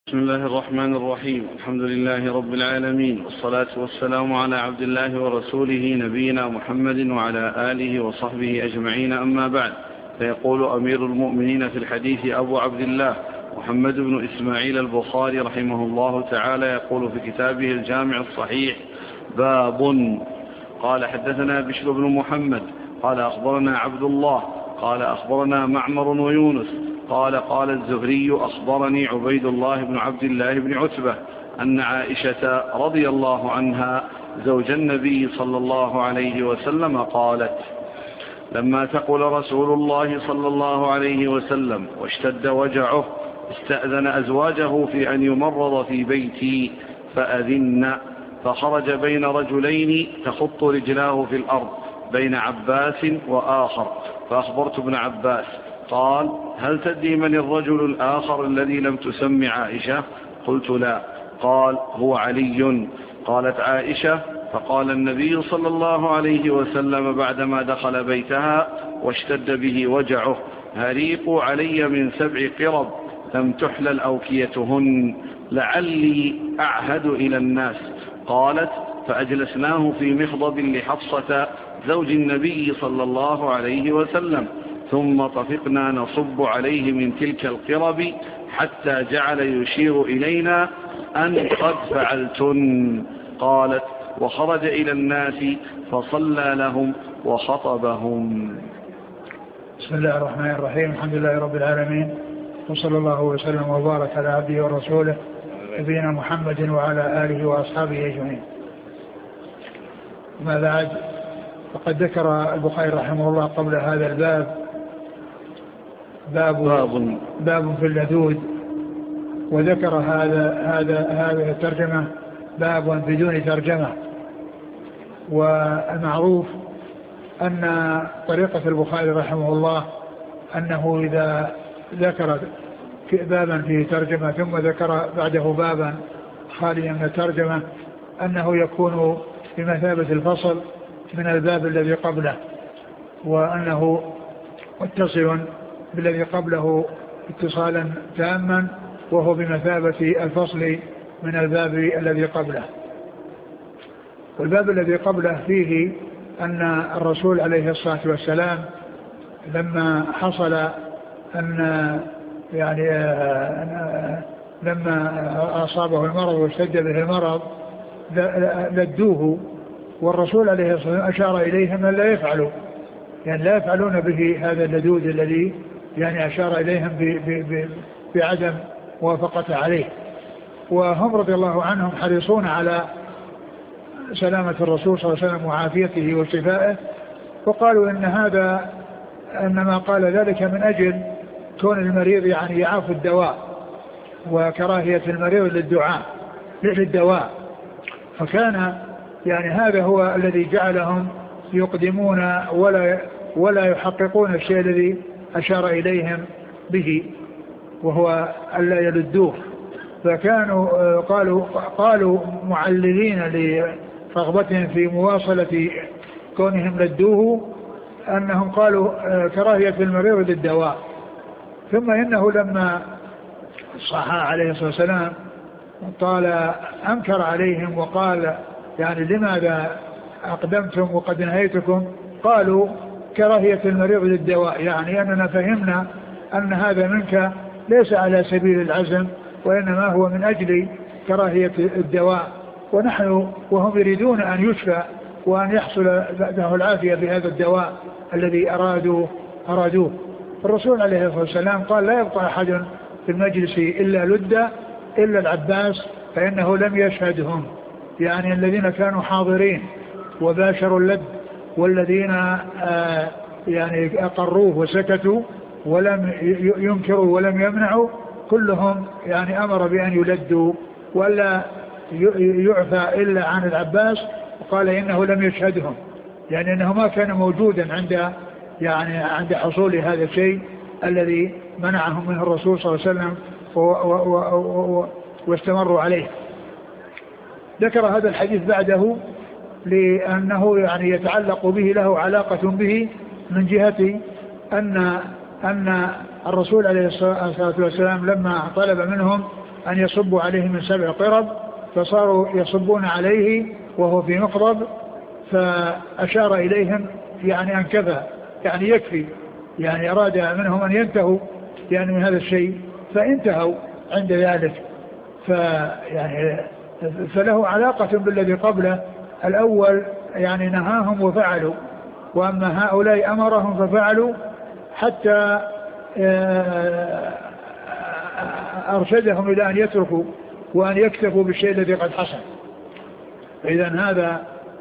بسم الله الرحمن الرحيم. الحمد لله رب العالمين، والصلاة والسلام على عبد الله ورسوله نبينا محمد وعلى آله وصحبه أجمعين، أما بعد. فيقول أمير المؤمنين في الحديث أبو عبد الله محمد بن إسماعيل البخاري رحمه الله تعالى، يقول في كتابه الجامع الصحيح: باب. قال: حدثنا بشر بن محمد قال أخبرنا عبد الله قال أخبرنا معمر ويونس قال الزهري: أخبرني عبيد الله بن عبد الله بن عتبة أن عائشة رضي الله عنها زوج النبي صلى الله عليه وسلم قالت: لما ثقل رسول الله صلى الله عليه وسلم واشتد وجعه استأذن أزواجه في أن يمرض في بيتي فأذن، فخرج بين رجلين تخط رجلاه في الأرض بين عباس وآخر، فأخبرت ابن عباس قال: هل تدري من الرجل الآخر الذي لم تسم عائشة؟ قلت: لا. قال: هو علي. قالت عائشة: فقال النبي صلى الله عليه وسلم بعدما دخل بيتها واشتد به وجعه: هريقوا علي من 7 قرب لم تحلل أوكيتهن لعلي أعهد إلى الناس. قالت: فأجلسناه في مخضب لحفصة زوج النبي صلى الله عليه وسلم، ثم طفقنا نصب عليه من تلك القرب حتى جعل يشير إلينا أن قد فعلتن. قالت: وخرج إلى الناس فصلى لهم وخطبهم. بسم الله الرحمن الرحيم. الحمد لله رب العالمين، وصلى الله وسلم وبارك على عبده ورسوله نبينا محمد وعلى آله وأصحابه أجمعين. ما بعد، فقد ذكر البخاري رحمه الله قبل هذا الباب باب في اللذوذ، وذكر هذا الترجمة باب بدون ترجمة. والمعروف أن طريقة البخاري رحمه الله أنه إذا ذكر بابا فيه ترجمة ثم ذكر بعده بابا خاليا من الترجمة أنه يكون بمثابة الفصل من الباب الذي قبله، وأنه متصل بالذي قبله اتصالا تاما، وهو بمثابة الفصل من الباب الذي قبله. والباب الذي قبله فيه أن الرسول عليه الصلاة والسلام لما حصل أن لما أصابه المرض واشتد به المرض لدوه، والرسول عليه الصلاة والسلام أشار إليهم أن لا يفعلوا، يعني لا يفعلون به هذا اللدود الذي أشار إليهم بعدم موافقته عليه. وهم رضي الله عنهم حريصون على سلامة الرسول صلى الله عليه وسلم وعافيته وشفائه، وقالوا إنما قال ذلك من أجل كون المريض يعاف الدواء وكراهية المريض للدواء. فكان هذا هو الذي جعلهم يقدمون ولا يحققون الشيء الذي أشار إليهم به، وهو ألا يلدوه. فكانوا قالوا معللين لرغبتهم في مواصلة كونهم لدوه أنهم قالوا كراهية المريض للدواء. ثم إنه لما صح عليه الصلاة والسلام أنكر عليهم وقال لماذا أقدمتم وقد نهيتكم؟ قالوا كراهية المريض للدواء، أننا فهمنا أن هذا منك ليس على سبيل العزم، وإنما هو من أجل كراهية الدواء، وهم يريدون أن يشفى وأن يحصل له العافية بهذا الدواء الذي أرادوه. الرسول عليه الصلاة والسلام قال: لا يبقى أحد في المجلس إلا لد إلا العباس فإنه لم يشهدهم، الذين كانوا حاضرين وباشروا اللد، والذين أقروه وسكتوا ولم ينكروا ولم يمنعوا، كلهم أمر بأن يلدوا ولا يعفى إلا عن العباس، وقال إنه لم يشهدهم، أنه ما كان موجودا عند حصول هذا الشيء الذي منعهم منه الرسول صلى الله عليه وسلم واستمروا عليه. ذكر هذا الحديث بعده لأنه يتعلق به، له علاقة به من جهة أن الرسول عليه الصلاة والسلام لما طلب منهم أن يصبوا عليه من 7 قرب فصاروا يصبون عليه وهو في مقرب، فأشار إليهم يعني أن كفى، يعني يكفي، يعني أراد منهم أن ينتهوا يعني من هذا الشيء، فانتهوا عند ذلك. فله علاقة بالذي قبله. الأول يعني نهاهم وفعلوا، وأما هؤلاء أمرهم ففعلوا حتى أرشدهم إلى أن يتركوا وأن يكتفوا بالشيء الذي قد حصل. إذن هذا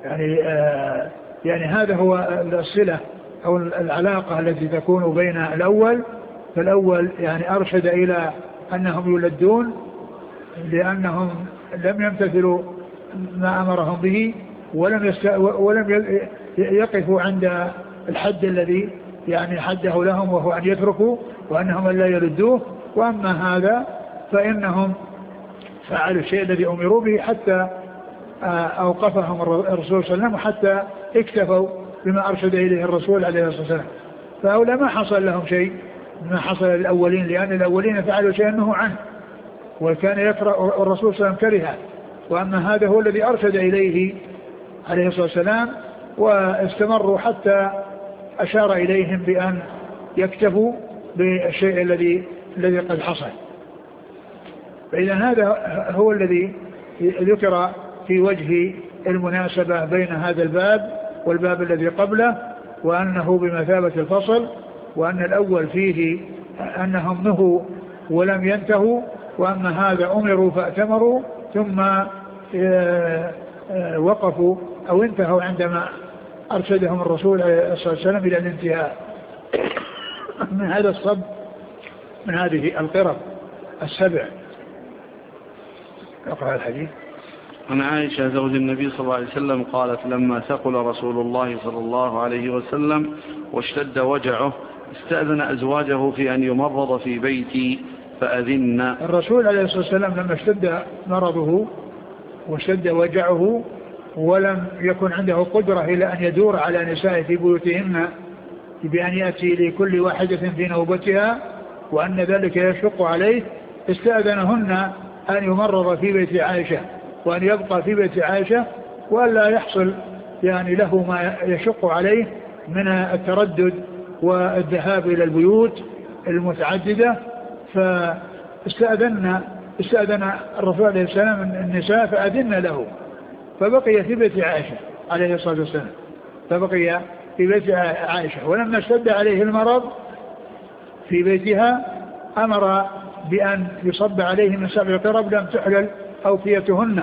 يعني هذا هو الصلة أو العلاقة التي تكون بين الأول، فالأول يعني أرشد إلى أنهم يلدون لأنهم لم يمتثلوا ما أمرهم به ولم يقفوا عند الحد الذي يعني حده لهم، وهو أن يتركوا وأنهم لا يلدوه. وأما هذا فإنهم فعلوا الشيء الذي أمروا به حتى أوقفهم الرسول صلى الله عليه وسلم، وحتى اكتفوا بما أرشد إليه الرسول عليه الصلاة والسلام. فهؤلاء ما حصل لهم شيء ما حصل للأولين، لأن الأولين فعلوا شيئا نهوا عنه وكان يكره الرسول صلى الله عليه وسلم كرها. وأما هذا هو الذي أرشد إليه عليه الصلاة والسلام، واستمروا حتى أشار إليهم بأن يكتفوا بالشيء الذي قد حصل. فإذا هذا هو الذي ذكر في وجه المناسبة بين هذا الباب والباب الذي قبله، وأنه بمثابة الفصل، وأن الأول فيه أنهم نهوا ولم ينتهوا، وأما هذا أمروا فأتمروا ثم وقفوا أو انتهوا عندما أرشدهم الرسول عليه الصلاة والسلام إلى الانتهاء من هذا الصب، من هذه القرب 7. اقرأ الحديث. عن عائشة زوج النبي صلى الله عليه وسلم قالت: لما ثقل رسول الله صلى الله عليه وسلم واشتد وجعه استأذن أزواجه في أن يمرض في بيتي فأذن. الرسول عليه الصلاة والسلام لما اشتد مرضه واشتد وجعه ولم يكن عنده قدرة إلى أن يدور على نساء في بيوتهن بأن يأتي لكل واحدة في نوبتها، وأن ذلك يشق عليه، استأذنهن أن يمرض في بيت عائشة وأن يبقى في بيت عائشة، وألا يحصل يعني له ما يشق عليه من التردد والذهاب إلى البيوت المتعددة. فاستأذن الرسول عليه السلام النساء فأذن له، فبقي في بيت عائشة عليه الصلاة والسلام، فبقي في بيت عائشة. ولما اشتد عليه المرض في بيتها أمر بأن يصب عليه من 7 قرب لم تحلل أوفيتهن.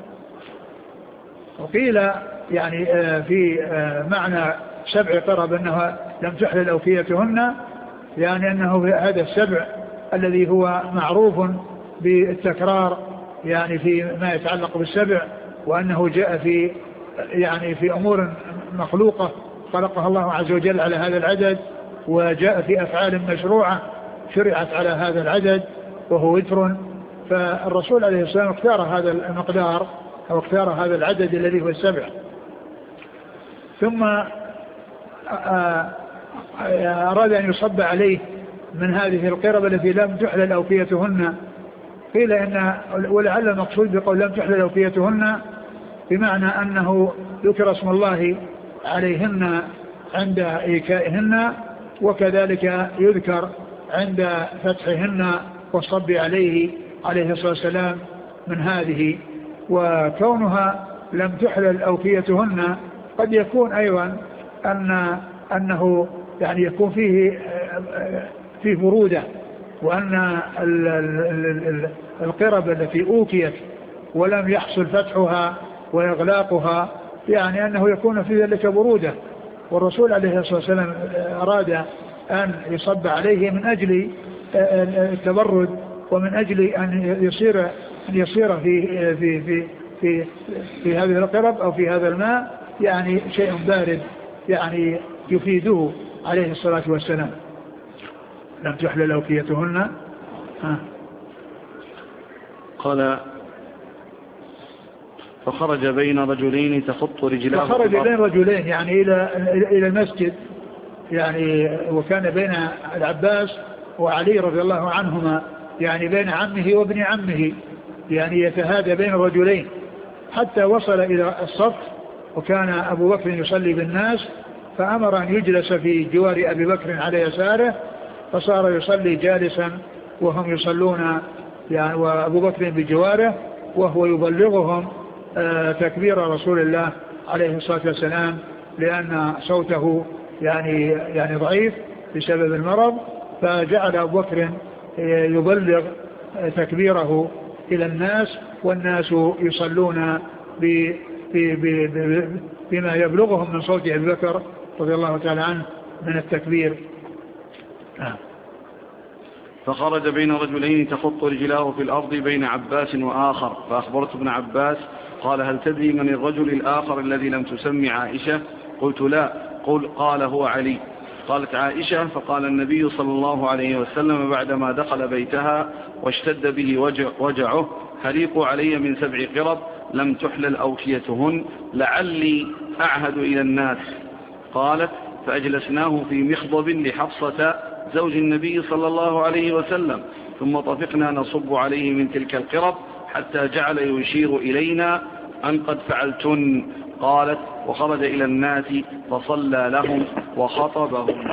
وقيل يعني في معنى 7 قرب أنها لم تحلل أوفيتهن، يعني أنه هذا 7 الذي هو معروف بالتكرار يعني في ما يتعلق بال7، وأنه جاء في يعني في أمور مخلوقة خلقها الله عز وجل على هذا العدد، وجاء في أفعال مشروعة شرعت على هذا العدد وهو وتر. فالرسول عليه السلام اختار هذا المقدار أو اختار هذا العدد الذي هو 7. ثم أراد أن يصب عليه من هذه القرب التي لم تحلل أوفيتهن. قيل إن ولعل المقصود بقول لم تحلل أوفيتهن بمعنى أنه ذكر اسم الله عليهن عند إيكائهن، وكذلك يذكر عند فتحهن والصب عليه الصلاة والسلام من هذه. وكونها لم تحلل أوفيتهن قد يكون أيضا أنه يعني يكون فيه برودة، وأن القرب التي أوكيت ولم يحصل فتحها وإغلاقها يعني أنه يكون في ذلك برودة. والرسول عليه الصلاة والسلام أراد أن يصب عليه من أجل التبرد، ومن أجل أن يصير في هذه القرب أو في هذا الماء يعني شيء بارد يعني يفيده عليه الصلاة والسلام. لم تحلل أوفيتهن. قال: فخرج بين رجلين تخط رجلاه، فخرج بين رجلين يعني إلى المسجد يعني، وكان بين العباس وعلي رضي الله عنهما يعني بين عمه وابن عمه، يعني يتهادى بين الرجلين حتى وصل إلى الصف، وكان أبو بكر يصلي بالناس فأمر أن يجلس في جوار أبي بكر على يساره، فصار يصلي جالسا وهم يصلون يعني وأبو بكر بجواره، وهو يبلغهم تكبير رسول الله عليه الصلاة والسلام، لأن صوته يعني ضعيف بسبب المرض، فجعل أبو بكر يبلغ تكبيره إلى الناس، والناس يصلون بما يبلغهم من صوت أبي بكر رضي الله تعالى عنه من التكبير. فخرج بين رجلين تخط رجلاه في الأرض بين عباس وآخر، فأخبرت ابن عباس قال هل تدري من الرجل الآخر الذي لم تسمي عائشة؟ قلت لا. قال هو علي. قالت عائشة فقال النبي صلى الله عليه وسلم بعدما دخل بيتها واشتد به وجعه هريقوا علي من 7 قرب لم تحلل أوكيتهن لعلي أعهد إلى الناس. قالت فأجلسناه في مخضب لحفصة زوج النبي صلى الله عليه وسلم، ثم طفقنا نصب عليه من تلك القرب حتى جعل يشير إلينا أن قد فعلتن. قالت وخرج إلى الناس فصلى لهم وخطبهم.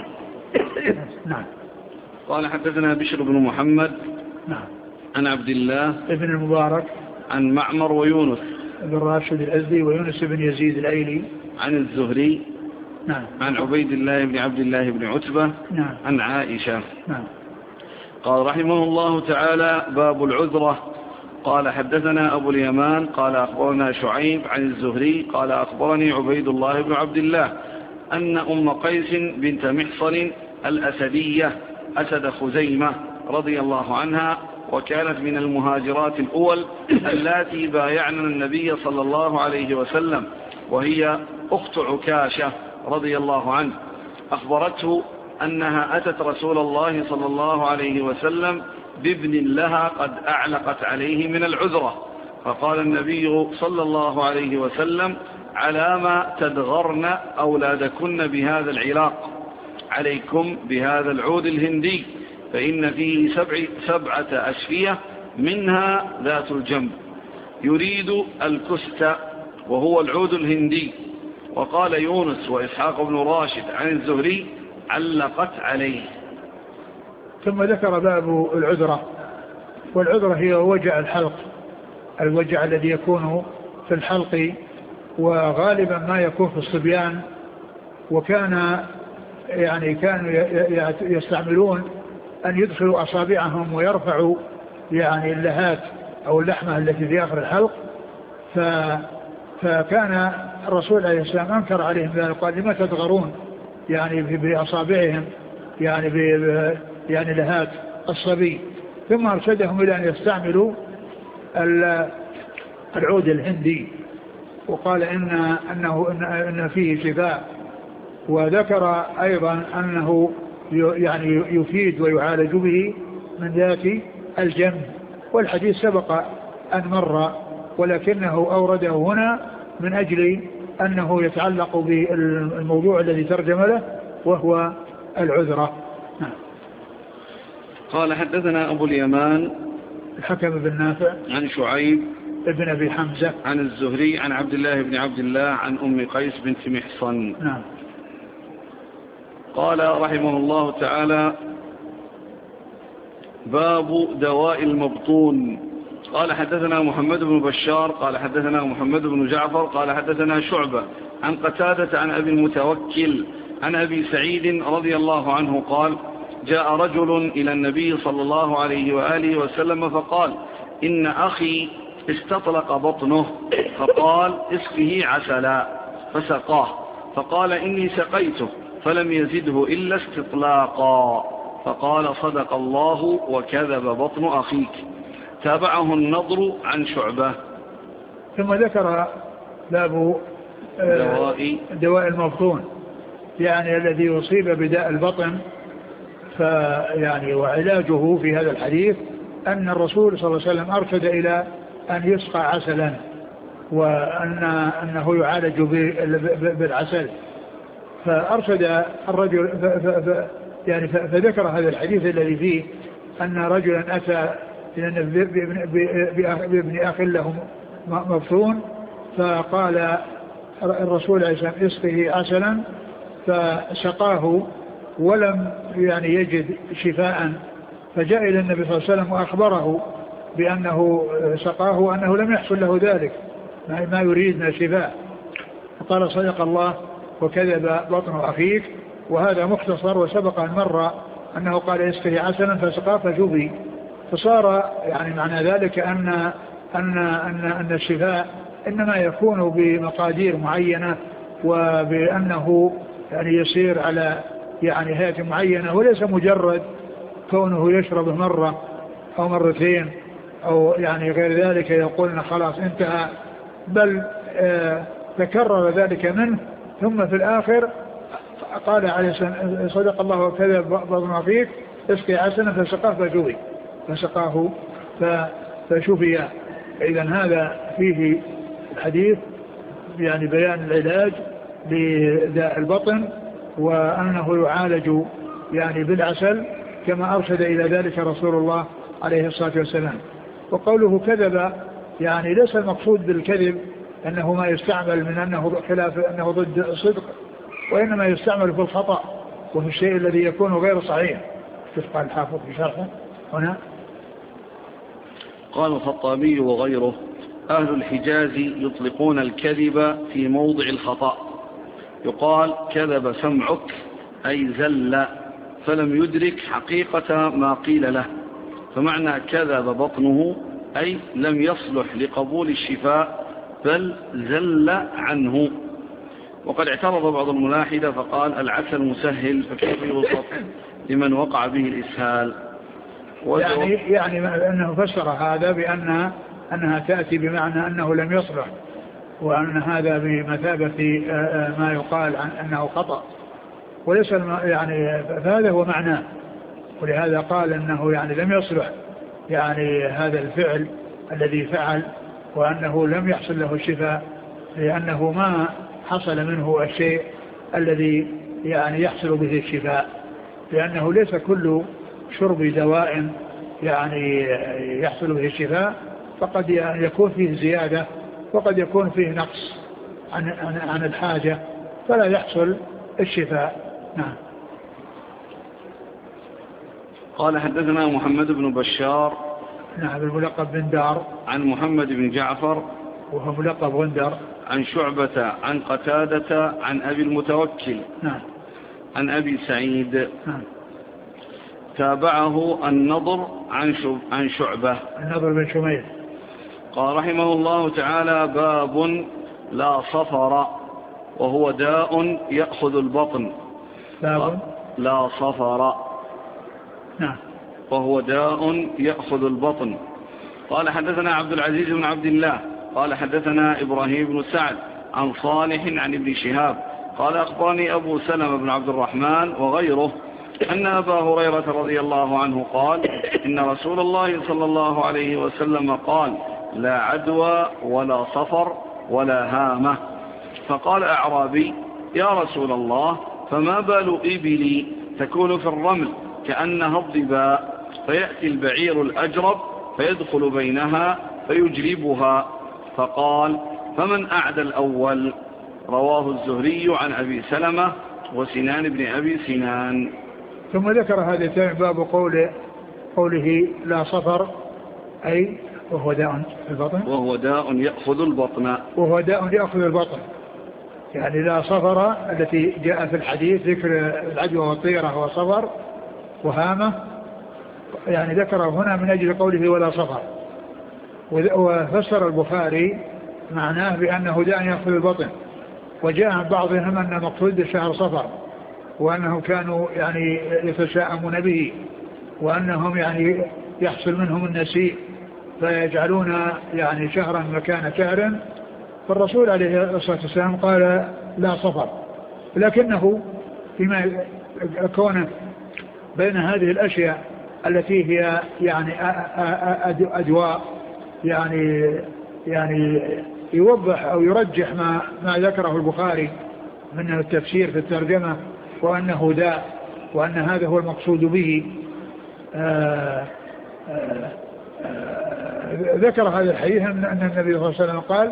نعم. قال حدثنا بشر بن محمد نعم عن عبد الله ابن المبارك عن معمر ويونس بن راشد الأزدي ويونس بن يزيد الأيلي عن الزهري نعم عن عبيد الله بن عبد الله بن عتبة نعم عن عائشة. نعم. قال رحمه الله تعالى باب العذرة. قال حدثنا أبو اليمان قال أخبرنا شعيب عن الزهري قال أخبرني عبيد الله بن عبد الله أن أم قيس بنت محصن الأسدية أسد خزيمة رضي الله عنها، وكانت من المهاجرات الأول اللاتي بايعن النبي صلى الله عليه وسلم، وهي أخت عكاشة رضي الله عنه، أخبرته أنها أتت رسول الله صلى الله عليه وسلم بابن لها قد أعلقت عليه من العذرة، فقال النبي صلى الله عليه وسلم على ما تدغرن أولادكن بهذا العلاق، عليكم بهذا العود الهندي فإن فيه 7 أشفية منها ذات الجنب، يريد الكست وهو العود الهندي. وقال يونس وإسحاق بن راشد عن الزهري علقت عليه. ثم ذكر باب العذرة، والعذرة هي وجع الحلق، الوجع الذي يكون في الحلق، وغالبا ما يكون في الصبيان، وكان يعني كانوا يستعملون أن يدخلوا أصابعهم ويرفعوا يعني اللهات أو اللحمة التي في آخر الحلق، فكان الرسول عليه السلام أنكر عليهم ذلك، قال لما تدغرون يعني بأصابعهم يعني لهات الصبي، ثم أرشدهم إلى أن يستعملوا العود الهندي، وقال إن فيه شفاء، وذكر أيضا أنه يعني يفيد ويعالج به من ذات الجنب، والحديث سبق أن مر، ولكنه أورده هنا من أجل أنه يتعلق بالموضوع الذي ترجم له وهو العذرة. قال حدثنا أبو اليمان الحكم بن نافع عن شعيب ابن أبي حمزة عن الزهري عن عبد الله بن عبد الله عن أم قيس بنت محصن. نعم. قال رحمه الله تعالى باب دواء المبطون. قال حدثنا محمد بن بشار قال حدثنا محمد بن جعفر قال حدثنا شعبة عن قتادة عن أبي المتوكل عن أبي سعيد رضي الله عنه قال جاء رجل إلى النبي صلى الله عليه وآله وسلم فقال إن أخي استطلق بطنه، فقال اسقه عسلا، فسقاه، فقال إني سقيته فلم يزده إلا استطلاقا، فقال صدق الله وكذب بطن أخيك. تابعه النضر عن شعبة. ثم ذكر باب دواء المبطون، يعني الذي يصيب بداء البطن، فيعني وعلاجه في هذا الحديث أن الرسول صلى الله عليه وسلم أرشد إلى أن يسقى عسلا، وأنه يعالج بالعسل، فأرشد الرجل يعني فذكر هذا الحديث الذي فيه أن رجلا أتى بابن أخ له مبطون، فقال الرسول عليه الصلاة والسلام اسقه عسلا، فسقاه ولم يعني يجد شفاء، فجاء إلى النبي صلى الله عليه وسلم وأخبره بأنه سقاه وأنه لم يحصل له ذلك ما يريد من الشفاء، فقال صدق الله وكذب بطن أخيك. وهذا مختصر، وسبق أن مر أنه قال اسقه عسلا فسقاه فشفي، فصار يعني معنى ذلك أن الشفاء إنما يكون بمقادير معينة، وبأنه يعني يسير على يعني هيئة معينة، وليس مجرد كونه يشرب مرة أو مرتين أو يعني غير ذلك يقولنا خلاص انتهى، بل تكرر ذلك منه، ثم في الآخر قال عليه صدق الله وكذب بطن أخيك اسقي عسلا فسقاه فشفي. إذا هذا فيه الحديث يعني بيان العلاج لداء البطن، وأنه يعالج يعني بالعسل كما أرشد إلى ذلك رسول الله عليه الصلاة والسلام. وقوله كذب يعني ليس المقصود بالكذب أنه ما يستعمل من أنه خلاف أنه ضد الصدق، وإنما يستعمل في الخطأ وفي الشيء الذي يكون غير صحيح. كيف قال الحافظ في شرحه هنا؟ قال الخطابي وغيره أهل الحجاز يطلقون الكذب في موضع الخطأ، يقال كذب سمعك أي زل فلم يدرك حقيقة ما قيل له، فمعنى كذب بطنه أي لم يصلح لقبول الشفاء بل زل عنه. وقد اعترض بعض الملاحدة فقال العسل مسهل فكيف يوصف لمن وقع به الإسهال؟ يعني أنه فسر هذا أنها تأتي بمعنى أنه لم يصلح، وأن هذا بمثابة ما يقال عن أنه خطأ، وليس يعني فهذا هو معناه. ولهذا قال أنه يعني لم يصلح يعني هذا الفعل الذي فعل، وأنه لم يحصل له الشفاء لأنه ما حصل منه الشيء الذي يعني يحصل به الشفاء، لأنه ليس كل شرب دواء يعني يحصل به الشفاء، فقد يكون فيه زيادة وقد يكون فيه نقص عن الحاجة فلا يحصل الشفاء. نعم. قال حدثنا محمد بن بشار نعم الملقب بن دار عن محمد بن جعفر وهو ملقب غندر عن شعبة عن قتادة عن أبي المتوكل نعم عن أبي سعيد نعم. تابعه النضر عن شعبة النضر بن شميل قال رحمه الله تعالى باب لا صفر وهو داء يأخذ البطن. باب لا صفر نعم وهو داء يأخذ البطن. قال حدثنا عبد العزيز بن عبد الله قال حدثنا إبراهيم بن سعد عن صالح عن ابن شهاب قال أخبرني أبو سلمة بن عبد الرحمن وغيره أن أبا هريرة رضي الله عنه قال إن رسول الله صلى الله عليه وسلم قال لا عدوى ولا صفر ولا هامة. فقال أعرابي يا رسول الله فما بال إبلي تكون في الرمل كأنها الضباء فيأتي البعير الأجرب فيدخل بينها فيجربها، فقال فمن أعدى الأول؟ رواه الزهري عن أبي سلمة وسنان بن أبي سنان. ثم ذكر هذا التابع باب قوله لا صفر أي وهو داء البطن وهو داء يأخذ البطن وهو داء يأخذ البطن، يعني لا صفر التي جاء في الحديث ذكر العدوى والطيرة وصفر وهامة، يعني ذكره هنا من أجل قوله ولا صفر. وفسر البخاري معناه بأنه داء يأخذ البطن، وجاء عن بعضهم أن مقصود شهر صفر وأنهم كانوا يعني يتشاءمون به وأنهم يعني يحصل منهم النسيء فيجعلون يعني شهرا مكان شهر، فالرسول عليه الصلاة والسلام قال لا صفر، لكنه فيما كونه بين هذه الأشياء التي هي يعني أدواء يعني يوضح أو يرجح ما ذكره البخاري من التفسير في الترجمة وأنه داء وأن هذا هو المقصود به. ذكر هذا الحديث أن النبي صلى الله عليه وسلم قال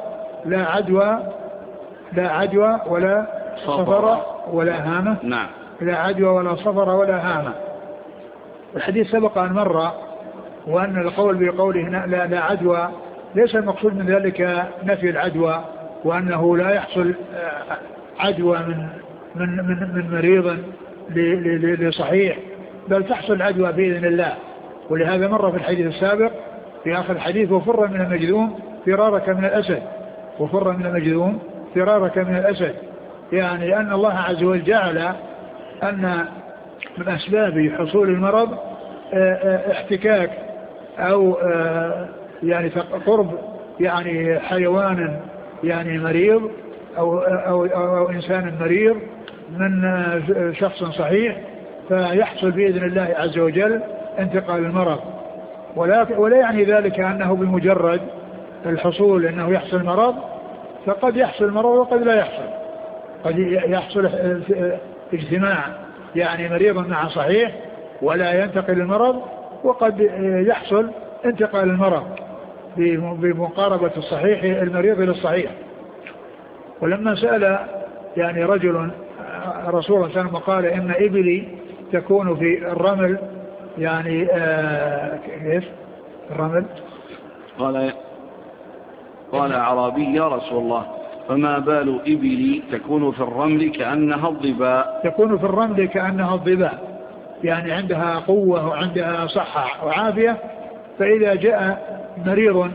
لا عدوى ولا صفر ولا هامة. نعم. لا عدوى ولا صفر ولا هامة. الحديث سبق أن مر، وأن القول بقوله لا عدوى ليس المقصود من ذلك نفي العدوى، وأنه لا يحصل عدوى من مريض لصحيح، بل تحصل عدوى بإذن الله. ولهذا مر في الحديث السابق في آخر الحديث: وفر من المجذوم فرارك من الأسد. وفر من المجذوم فرارك من الأسد، يعني أن الله عز وجل جعل أن من أسباب حصول المرض احتكاك أو يعني قرب يعني حيوان يعني مريض أو إنسان مريض من شخص صحيح، فيحصل بإذن الله عز وجل انتقال المرض. ولا يعني ذلك أنه بمجرد الحصول أنه يحصل مرض، فقد يحصل مرض وقد لا يحصل. قد يحصل اجتماع يعني مريض مع صحيح ولا ينتقل المرض، وقد يحصل انتقال المرض بمقاربة الصحيح المريض للصحيح. ولما سأل يعني رجل رسول الله صلى الله عليه وسلم قال: إن إبلي تكون في الرمل، يعني كيف الرمل؟ قال أعرابي: يا رسول الله، فما بال إبلي تكون في الرمل كأنها الضباء؟ تكون في الرمل كأنها الضباء، يعني عندها قوة وعندها صحة وعافية، فإذا جاء مريض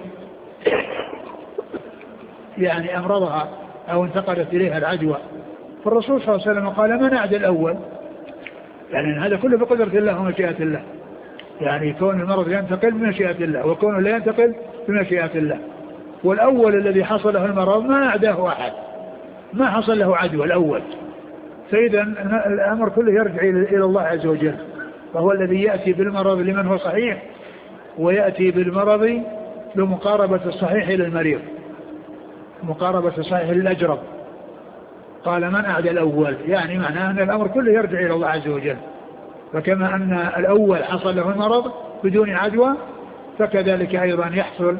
يعني أمرضها أو انتقلت إليها العدوى، فالرسول صلى الله عليه وسلم قال: من أعدى الأول؟ يعني هذا كله بقدرة الله ومشيئة الله، يعني كون المرض ينتقل بمشيئة الله، وكون لا ينتقل بمشيئة الله. والأول الذي حصل له المرض ما أعداه أحد، ما حصل له عدوى الأول. فإذا الأمر كله يرجع إلى الله عز وجل، فهو الذي يأتي بالمرض لمن هو صحيح، ويأتي بالمرض بمقاربة الصحيح إلى المريض، مقاربة الصحيح للأجرب. قال: من أعدى الأول؟ يعني معناه أن الأمر كله يرجع إلى الله عز وجل. فكما أن الأول حصل له المرض بدون عدوى، فكذلك أيضا يحصل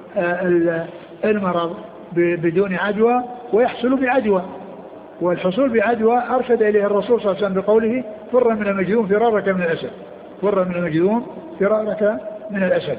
المرض بدون عدوى ويحصل بعدوى. والحصول بعدوى أرشد إليه الرسول صلى الله عليه وسلم بقوله: فر من المجذوم فرارك من الأسد. فر من المجذوم فرارك من الأسد.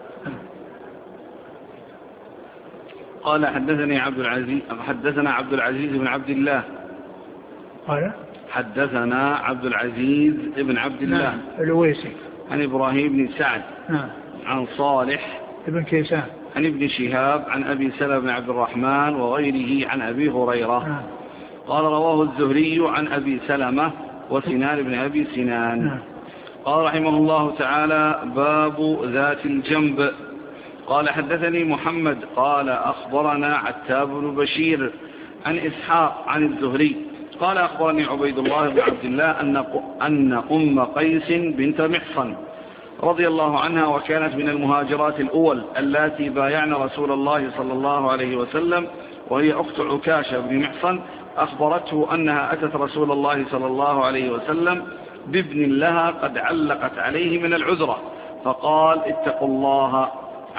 قال: حدثنا عبد العزيز بن عبد الله. قال: حدثنا عبد العزيز بن عبد الله الأويسي عن إبراهيم بن سعد عن صالح ابن كيسان عن ابن شهاب عن أبي سلمة بن عبد الرحمن وغيره عن أبي هريرة قال: رواه الزهري عن أبي سلمة وسنان بن أبي سنان. قال رحمه الله تعالى: باب ذات الجنب. قال: حدثني محمد قال: أخبرنا عتاب بن بشير عن إسحاق عن الزهري قال: أخبرني عبيد الله بن عبد الله أن أم قيس بنت محصن رضي الله عنها، وكانت من المهاجرات الأول اللاتي بايعن رسول الله صلى الله عليه وسلم، وهي أخت عكاشة بن محصن، أخبرته أنها أتت رسول الله صلى الله عليه وسلم بابن لها قد علقت عليه من العذرة، فقال: اتقوا الله،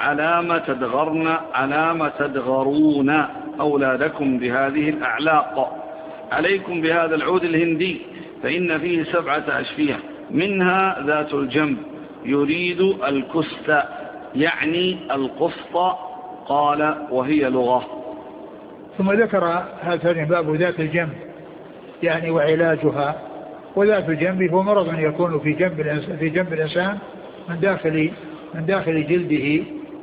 علام تدغرون أولادكم بهذه الأعلاق، عليكم بهذا العود الهندي، فإن فيه 7 أشفية، منها ذات الجنب، يريد الكست، يعني القسط. قال: وهي لغة. ثم ذكر هذا باب ذات الجنب يعني وعلاجها. وذات الجنب هو مرض يكون في جنب الإنسان من داخل جلده،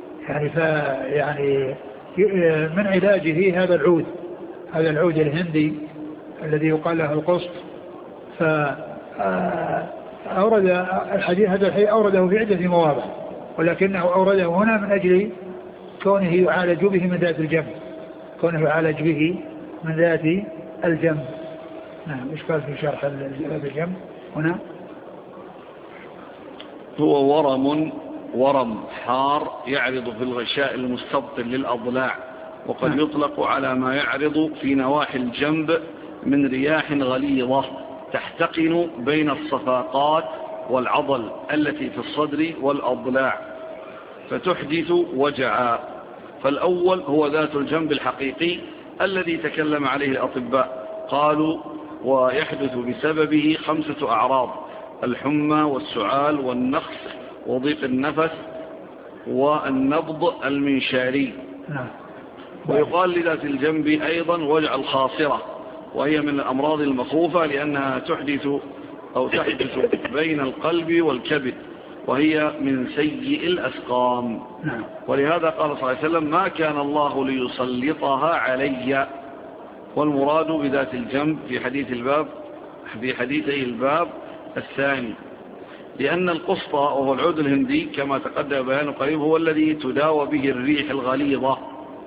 يعني من علاجه هذا العود الهندي الذي يقال له القسط. فأورد هذا الحديث أورده في عدة مواضع، ولكنه أورده هنا من أجل كونه يعالج به من ذات الجنب. نعم. إيش قال في شرح ذات الجنب هنا؟ هو ورم حار يعرض في الغشاء المستبطن للأضلاع، وقد يطلق على ما يعرض في نواحي الجنب من رياح غليظة تحتقن بين الصفاقات والعضل التي في الصدر والأضلاع فتحدث وجعا. فالأول هو ذات الجنب الحقيقي الذي تكلم عليه الأطباء، قالوا ويحدث بسببه 5 أعراض: الحمى والسعال والنخس وضيق النفس والنبض المنشاري. ويقال لذات الجنب أيضا وجع الخاصرة، وهي من الأمراض المخوفة لأنها تحدث بين القلب والكبد، وهي من سيء الأسقام. ولهذا قال صلى الله عليه وسلم: ما كان الله ليسلطها علي. والمراد بذات الجنب في حديثي الباب الثاني، لأن القسط وهو العود الهندي كما تقدم بيانه قريب هو الذي تداوى به الريح الغليظة.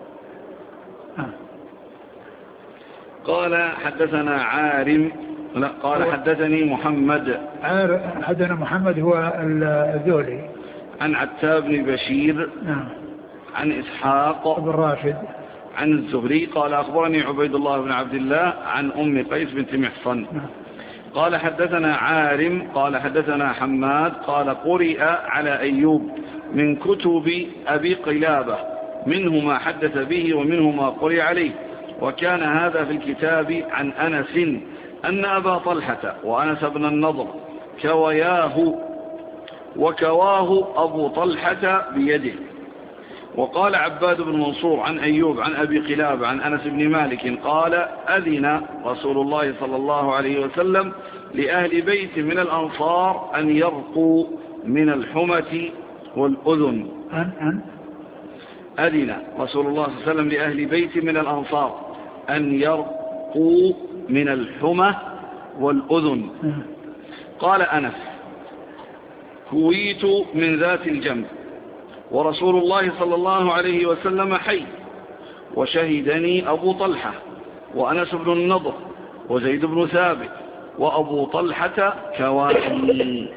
قال حدثنا عارم، لا قال حدثني محمد. حدثنا محمد هو الذولي عن عتاب بن بشير عن إسحاق بن راشد عن الزهري قال أخبرني عبيد الله بن عبد الله عن أم قيس بنت محصن قال حدثنا عارم قال حدثنا حماد قال قرئ على أيوب من كتب أبي قلابة، منه ما حدث به ومنه ما قرئ عليه. وكان هذا في الكتاب عن أنس أن أبا طلحة وأنس بن النضر وكواه أبو طلحة بيده. وقال عباد بن منصور عن أيوب عن أبي قلابة عن أنس بن مالك قال: أذن رسول الله صلى الله عليه وسلم لأهل بيت من الأنصار أن يرقوا من الحمة والأذن. أذن رسول الله صلى الله عليه وسلم لأهل بيت من الأنصار أن يرقوا من الحمة والأذن. قال أنس: كويت من ذات الجنب ورسول الله صلى الله عليه وسلم حي، وشهدني أبو طلحة وأنس بن النضر وزيد بن ثابت وأبو طلحة كواني.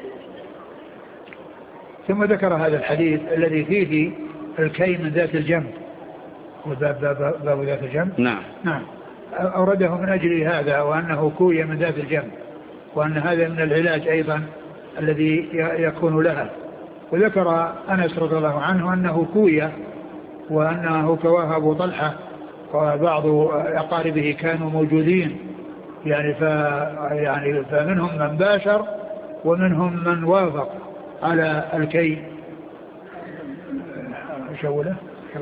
ثم ذكر هذا الحديث الذي فيه الكي من ذات الجنب، باب ذات الجنب. نعم أورده من أجل هذا، وأنه كوي من ذات الجنب، وأن هذا من العلاج أيضا الذي يكون لها. وذكر أنس رضي الله عنه أنه كوي، وأنه كواه أبو طلحة، وبعض أقاربه كانوا موجودين، يعني فمنهم من باشر ومنهم من وافق على الكي. شوله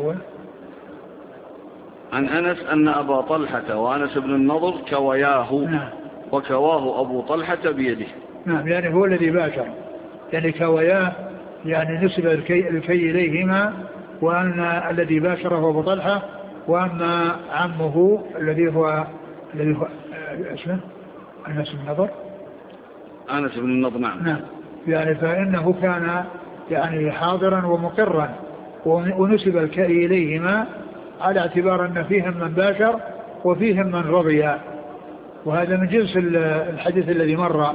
عن أنس أن أبا طلحة وأنس بن النضر كوياه. وكواه أبو طلحة بيده. نعم، يعني هو الذي باشر، يعني كوياه، يعني نسب الكي إليهما، وأن الذي باشره أبو طلحة، وأما عمه الذي هو اسمه أنس بن النضر. أنس بن النضر نعم. يعني فإنه كان يعني حاضرا ومقرا، ونسب الكي إليهما على اعتبار أن فيهم من باشر وفيهم من رضي. وهذا من جنس الحديث الذي مر،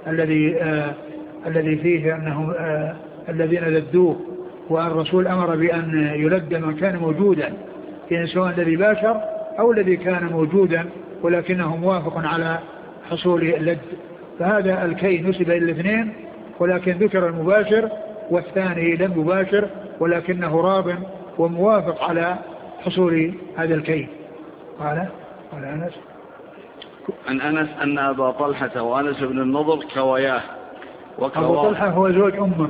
الذي فيه أنه الذين لدوه، وأن الرسول أمر بأن يلد من كان موجودا، يعني سواء الذي باشر أو الذي كان موجودا ولكنه موافق على حصول اللد. فهذا الكي نسب إلى الاثنين، ولكن ذكر المباشر والثاني لم يباشر ولكنه راض وموافق على حصول هذا الكي. قال أنس عن أنس أن أبا طلحة وأنس بن النضر كوياه. أبو طلحة هو زوج أمه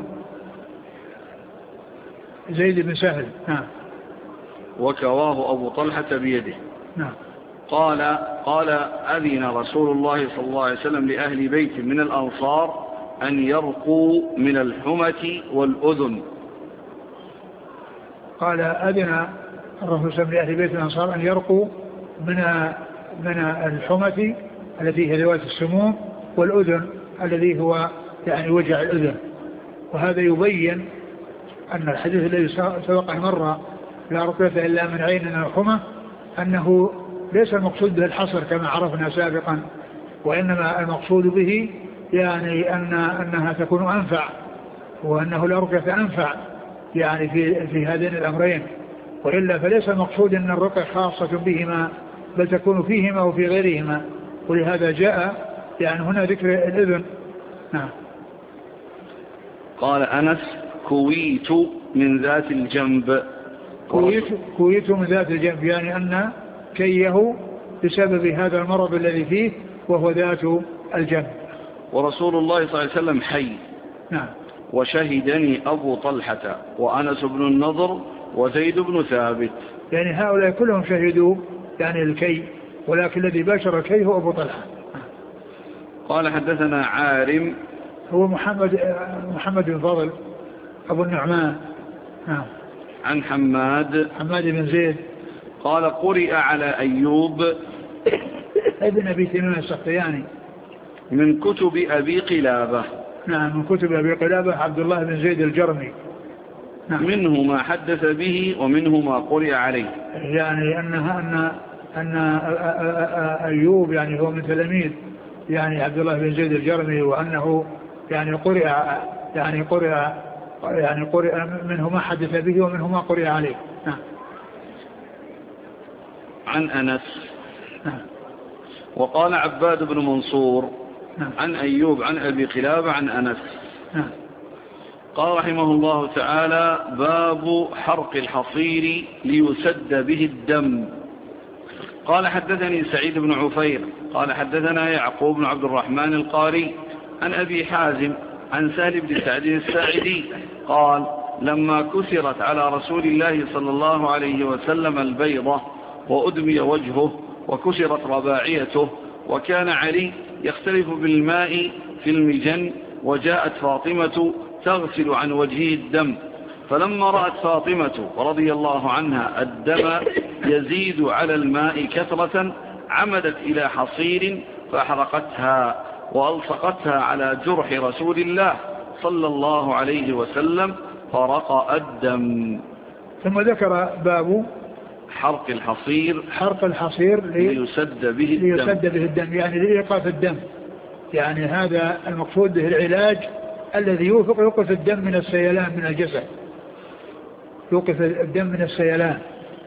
زيد بن سهل. وكواه أبو طلحة بيده. قال أذن رسول الله صلى الله عليه وسلم لأهل بيت من الأنصار أن يرقوا من الحمة والأذن. قال أذن الرسول صلى الله عليه وسلم لأهل بيت الأنصار أن يرقوا من الحمة التي هي ذوات السموم، والأذن الذي هو يعني وجع الأذن. وهذا يبين أن الحديث الذي سبق مر لا رقية إلا من عين أو حمى، أنه ليس المقصود به الحصر كما عرفنا سابقا، وإنما المقصود به يعني أنها تكون أنفع، وأنه لا رقية أنفع يعني في هذين الأمرين. وإلا فليس المقصود أن الرقية خاصة بهما، بل تكون فيهما وفي غيرهما. ولهذا جاء يعني هنا ذكر الإذن. نعم. قال أنس كويت من ذات الجنب. كويت من ذات الجنب، يعني أن كيه بسبب هذا المرض الذي فيه وهو ذات الجنب. ورسول الله صلى الله عليه وسلم حي. نعم. وشهدني أبو طلحة وأنس بن النضر وزيد بن ثابت. يعني هؤلاء كلهم شهدوا يعني الكي، ولكن الذي باشر الكي هو أبو طلحة. قال حدثنا عارم هو محمد بن فضل أبو النعمان. نعم. عن حماد بن زيد قال قرئ على أيوب ابن أبي تميم السختياني من كتب أبي قلابة. نعم، من كتب أبي قلابة عبد الله بن زيد الجرمي. نعم. منه ما حدث به ومنه ما قرئ عليه، يعني أن أيوب يعني هو من تلاميذ يعني عبد الله بن زيد الجرمي، وأنه يعني قرئ منه ما حدث به ومنه ما قرئ عليه. نعم. عن أنس. نعم. وقال عباد بن منصور نعم. عن أيوب عن أبي قلابة عن أنس. نعم. قال رحمه الله تعالى باب حرق الحصير ليسد به الدم. قال حدثني سعيد بن عفير قال حدثنا يعقوب بن عبد الرحمن القاري عن أبي حازم عن سهل بن سعد الساعدي قال لما كسرت على رسول الله صلى الله عليه وسلم البيضة وأدمي وجهه وكسرت رباعيته، وكان علي يختلف بالماء في المجن، وجاءت فاطمة تغسل عن وجهه الدم، فلما رأت فاطمة رضي الله عنها الدم يزيد على الماء كثرة عمدت إلى حصير فأحرقتها وألصقتها على جرح رسول الله صلى الله عليه وسلم فرق الدم. ثم ذكر باب حرق الحصير ليسد به الدم، يعني لإيقاف الدم، يعني هذا المقصود به العلاج الذي يوقف الدم من السيلان من الجسد، يوقف الدم من السيلان.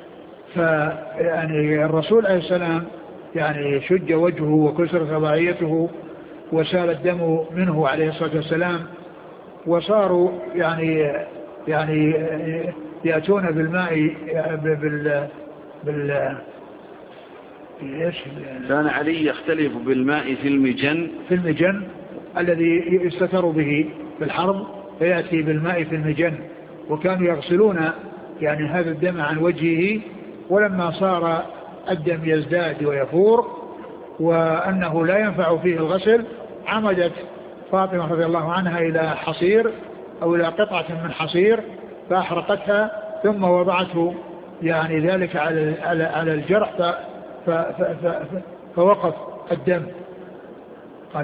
فيعني الرسول عليه السلام يعني شج وجهه وكسرت رباعيته وسال الدم منه عليه الصلاة والسلام، وصاروا يعني يأتون بالماء كان علي يختلف بالماء في المجن الذي يستتر به في الحرب، فيأتي بالماء في المجن، وكانوا يغسلون يعني هذا الدم عن وجهه، ولما صار الدم يزداد ويفور وأنه لا ينفع فيه الغسل عمدت فاطمة رضي الله عنها إلى حصير أو إلى قطعة من حصير فأحرقتها، ثم وضعته يعني ذلك على الجرح فوقف الدم. قال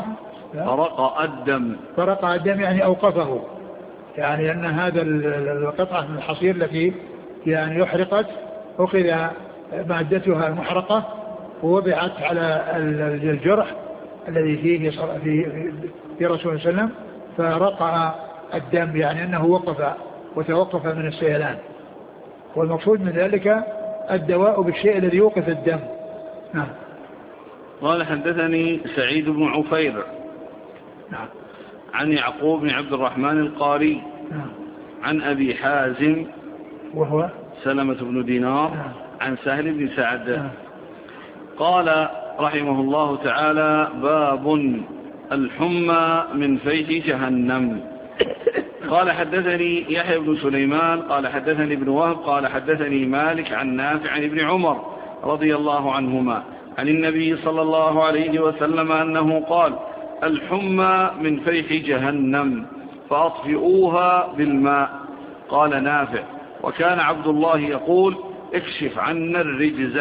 فرق الدم يعني أوقفه، يعني أن هذا القطعة من الحصير التي يعني يحرقت أخذ مادتها المحرقة ووضعت على الجرح الذي فيه في رسول الله صلى الله عليه وسلم فرقع الدم، يعني أنه وقف وتوقف من السيلان، والمقصود من ذلك الدواء بالشيء الذي يوقف الدم. نعم. قال حدثني سعيد بن عفير نعم. عن يعقوب بن عبد الرحمن القاري نعم. عن أبي حازم وهو سلمة بن دينار نعم. عن سهل بن سعد نعم. قال رحمه الله تعالى باب الحمى من فيح جهنم. قال حدثني يحيى بن سليمان قال حدثني ابن وهب قال حدثني مالك عن نافع عن ابن عمر رضي الله عنهما عن النبي صلى الله عليه وسلم أنه قال الحمى من فيح جهنم فأطفئوها بالماء. قال نافع وكان عبد الله يقول اكشف عنا الرجز.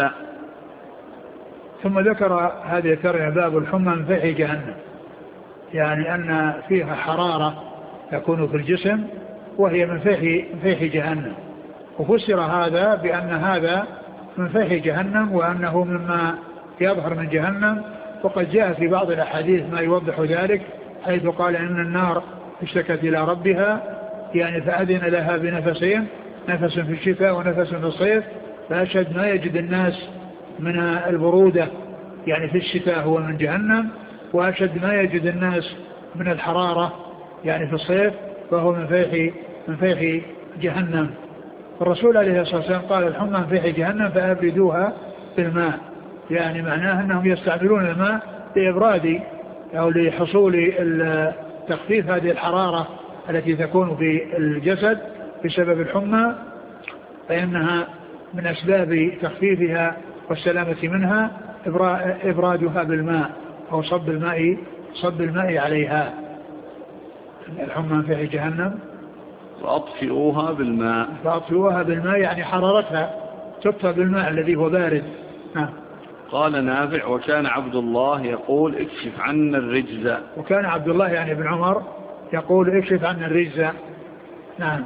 ثم ذكر هذه الترجمة باب الحمى من فيح جهنم، يعني أن فيها حرارة تكون في الجسم وهي من فيح جهنم، وفسر هذا بأن هذا من فيح جهنم وأنه مما يظهر من جهنم، وقد جاء في بعض الأحاديث ما يوضح ذلك، حيث قال إن النار اشتكت إلى ربها يعني فأذن لها بنفسين، نفس في الشتاء ونفس في الصيف، فأشهد ما يجد الناس من البرودة يعني في الشتاء هو من جهنم، وأشد ما يجد الناس من الحرارة يعني في الصيف فهو من فيح جهنم. الرسول عليه الصلاة والسلام قال الحمى من فيح جهنم فأبردوها بالماء، يعني معناه أنهم يستعملون الماء لإبراد أو لحصول تخفيف هذه الحرارة التي تكون في الجسد بسبب الحمى، فإنها من أسباب تخفيفها والسلامة منها إبرادها بالماء أو صب الماء عليها. الحمى في جهنم فأطفئوها بالماء يعني حرارتها تطفى بالماء الذي هو بارد. قال نافع وكان عبد الله يقول اكشف عنا الرجز. وكان عبد الله يعني ابن عمر يقول اكشف عنا الرجز. نعم.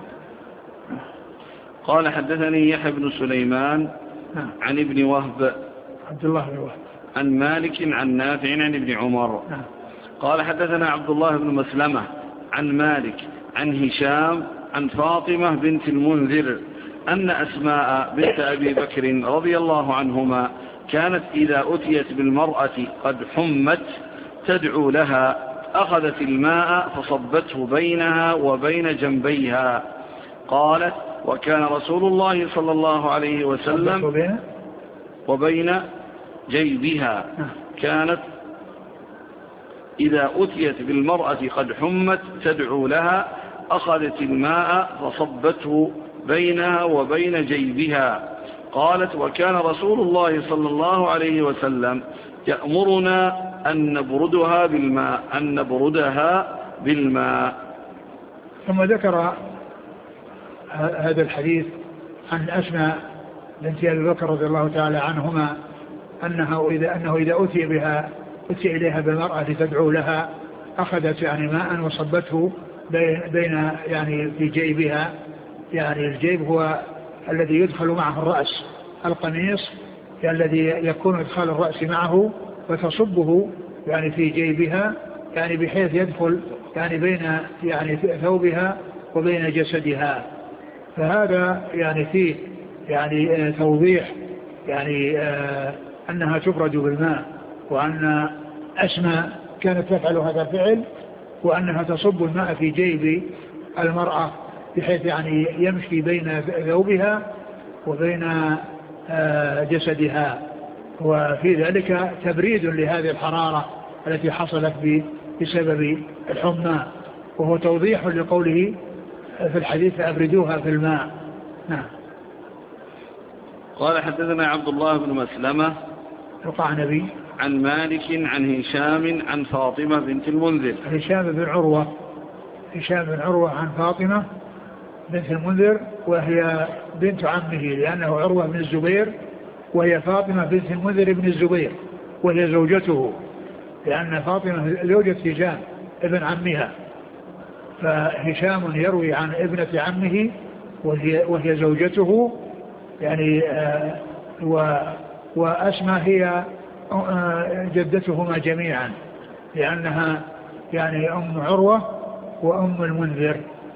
قال حدثني يحيى بن سليمان عن ابن وهب عبد الله بن وهب عن مالك عن نافع عن ابن عمر. قال حدثنا عبد الله بن مسلمة عن مالك عن هشام عن فاطمة بنت المنذر أن أسماء بنت أبي بكر رضي الله عنهما كانت إذا أتيت بالمرأة قد حمت تدعو لها أخذت الماء فصبته بينها وبين جنبيها. قالت وكان رسول الله صلى الله عليه وسلم وبين جيبها كانت إذا أتيت بالمرأة قد حمت تدعو لها أخذت الماء فصبته بينها وبين جيبها. قالت وكان رسول الله صلى الله عليه وسلم يأمرنا أن نبردها بالماء. ثم ذكر هذا الحديث عن أسماء بنت أبي بكر رضي الله تعالى عنهما أنه إذا أتي إليها بالمرأة لتدعو لها أخذت يعني ماء وصبته بين يعني في جيبها. يعني الجيب هو الذي يدخل معه الرأس، القميص الذي يكون إدخال الرأس معه وتصبه يعني في جيبها يعني بحيث يدخل يعني بين يعني ثوبها وبين جسدها. فهذا يعني فيه يعني توضيح يعني أنها تبرد بالماء، وأن أسماء كانت تفعل هذا الفعل، وأنها تصب الماء في جيب المرأة بحيث يعني يمشي بين ثوبها وبين جسدها، وفي ذلك تبريد لهذه الحرارة التي حصلت بسبب الحمى، وهو توضيح لقوله في الحديث فأبردوها في الماء. نعم. قال حدثنا عبد الله بن مسلمة وقع نبي عن مالك عن هشام عن فاطمة بنت المنذر. هشام بن عروة عن فاطمة بنت المنذر وهي بنت عمه لأنه عروة بن الزبير، وهي فاطمة بنت المنذر بن الزبير وهي زوجته، لأن فاطمة زوجة هشام ابن عمها، فهشام يروي عن ابنة عمه وهي زوجته يعني وأسمى هي جدتهما جميعا، لأنها يعني أم عروة وأم المنذر.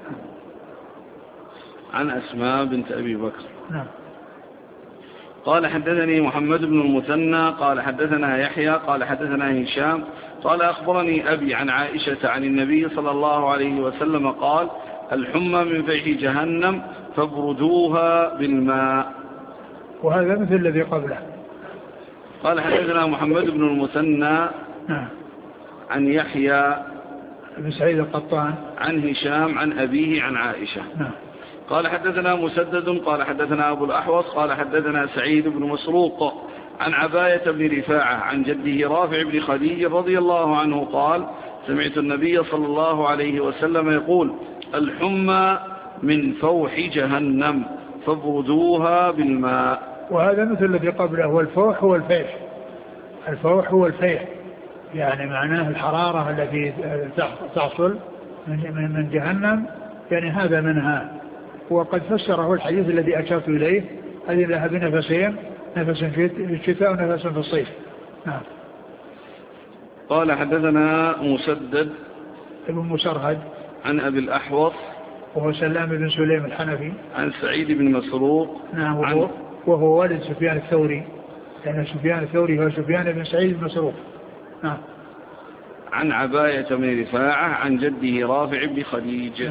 عن أسماء بنت أبي بكر. نعم. قال حدثني محمد بن المثنى قال حدثنا يحيى قال حدثنا هشام قال أخبرني أبي عن عائشة عن النبي صلى الله عليه وسلم قال الحمى من فيح جهنم فابردوها بالماء. وهذا مثل الذي قبله. قال حدثنا محمد بن المثنى عن يحيى بن سعيد القطان عن هشام عن أبيه عن عائشة. قال حدثنا مسدد قال حدثنا أبو الأحوص قال حدثنا سعيد بن مسروق عن عباية بن رفاعة عن جده رافع بن خديج رضي الله عنه قال سمعت النبي صلى الله عليه وسلم يقول الحمى من فوح جهنم فابردوها بالماء. وهذا مثل الذي قبله. والفوح هو الفيح. الفوح هو الفيح يعني معناه الحرارة التي تحصل من جهنم، يعني هذا منها. وقد فسره الحديث الذي أشرت إليه الذي لها بنفسين، نفس في الشتاء ونفس في الصيف. نعم. قال حدثنا مسدد ابن مسرهد عن أبي الأحوص وهو سلام بن سليم الحنفي عن سعيد بن مسروق. نعم. وهو والد سفيان الثوري، لأن سفيان الثوري هو سفيان بن سعيد بن مسروق. نعم. عن عباية بن رفاعة عن جده رافع بن خديج.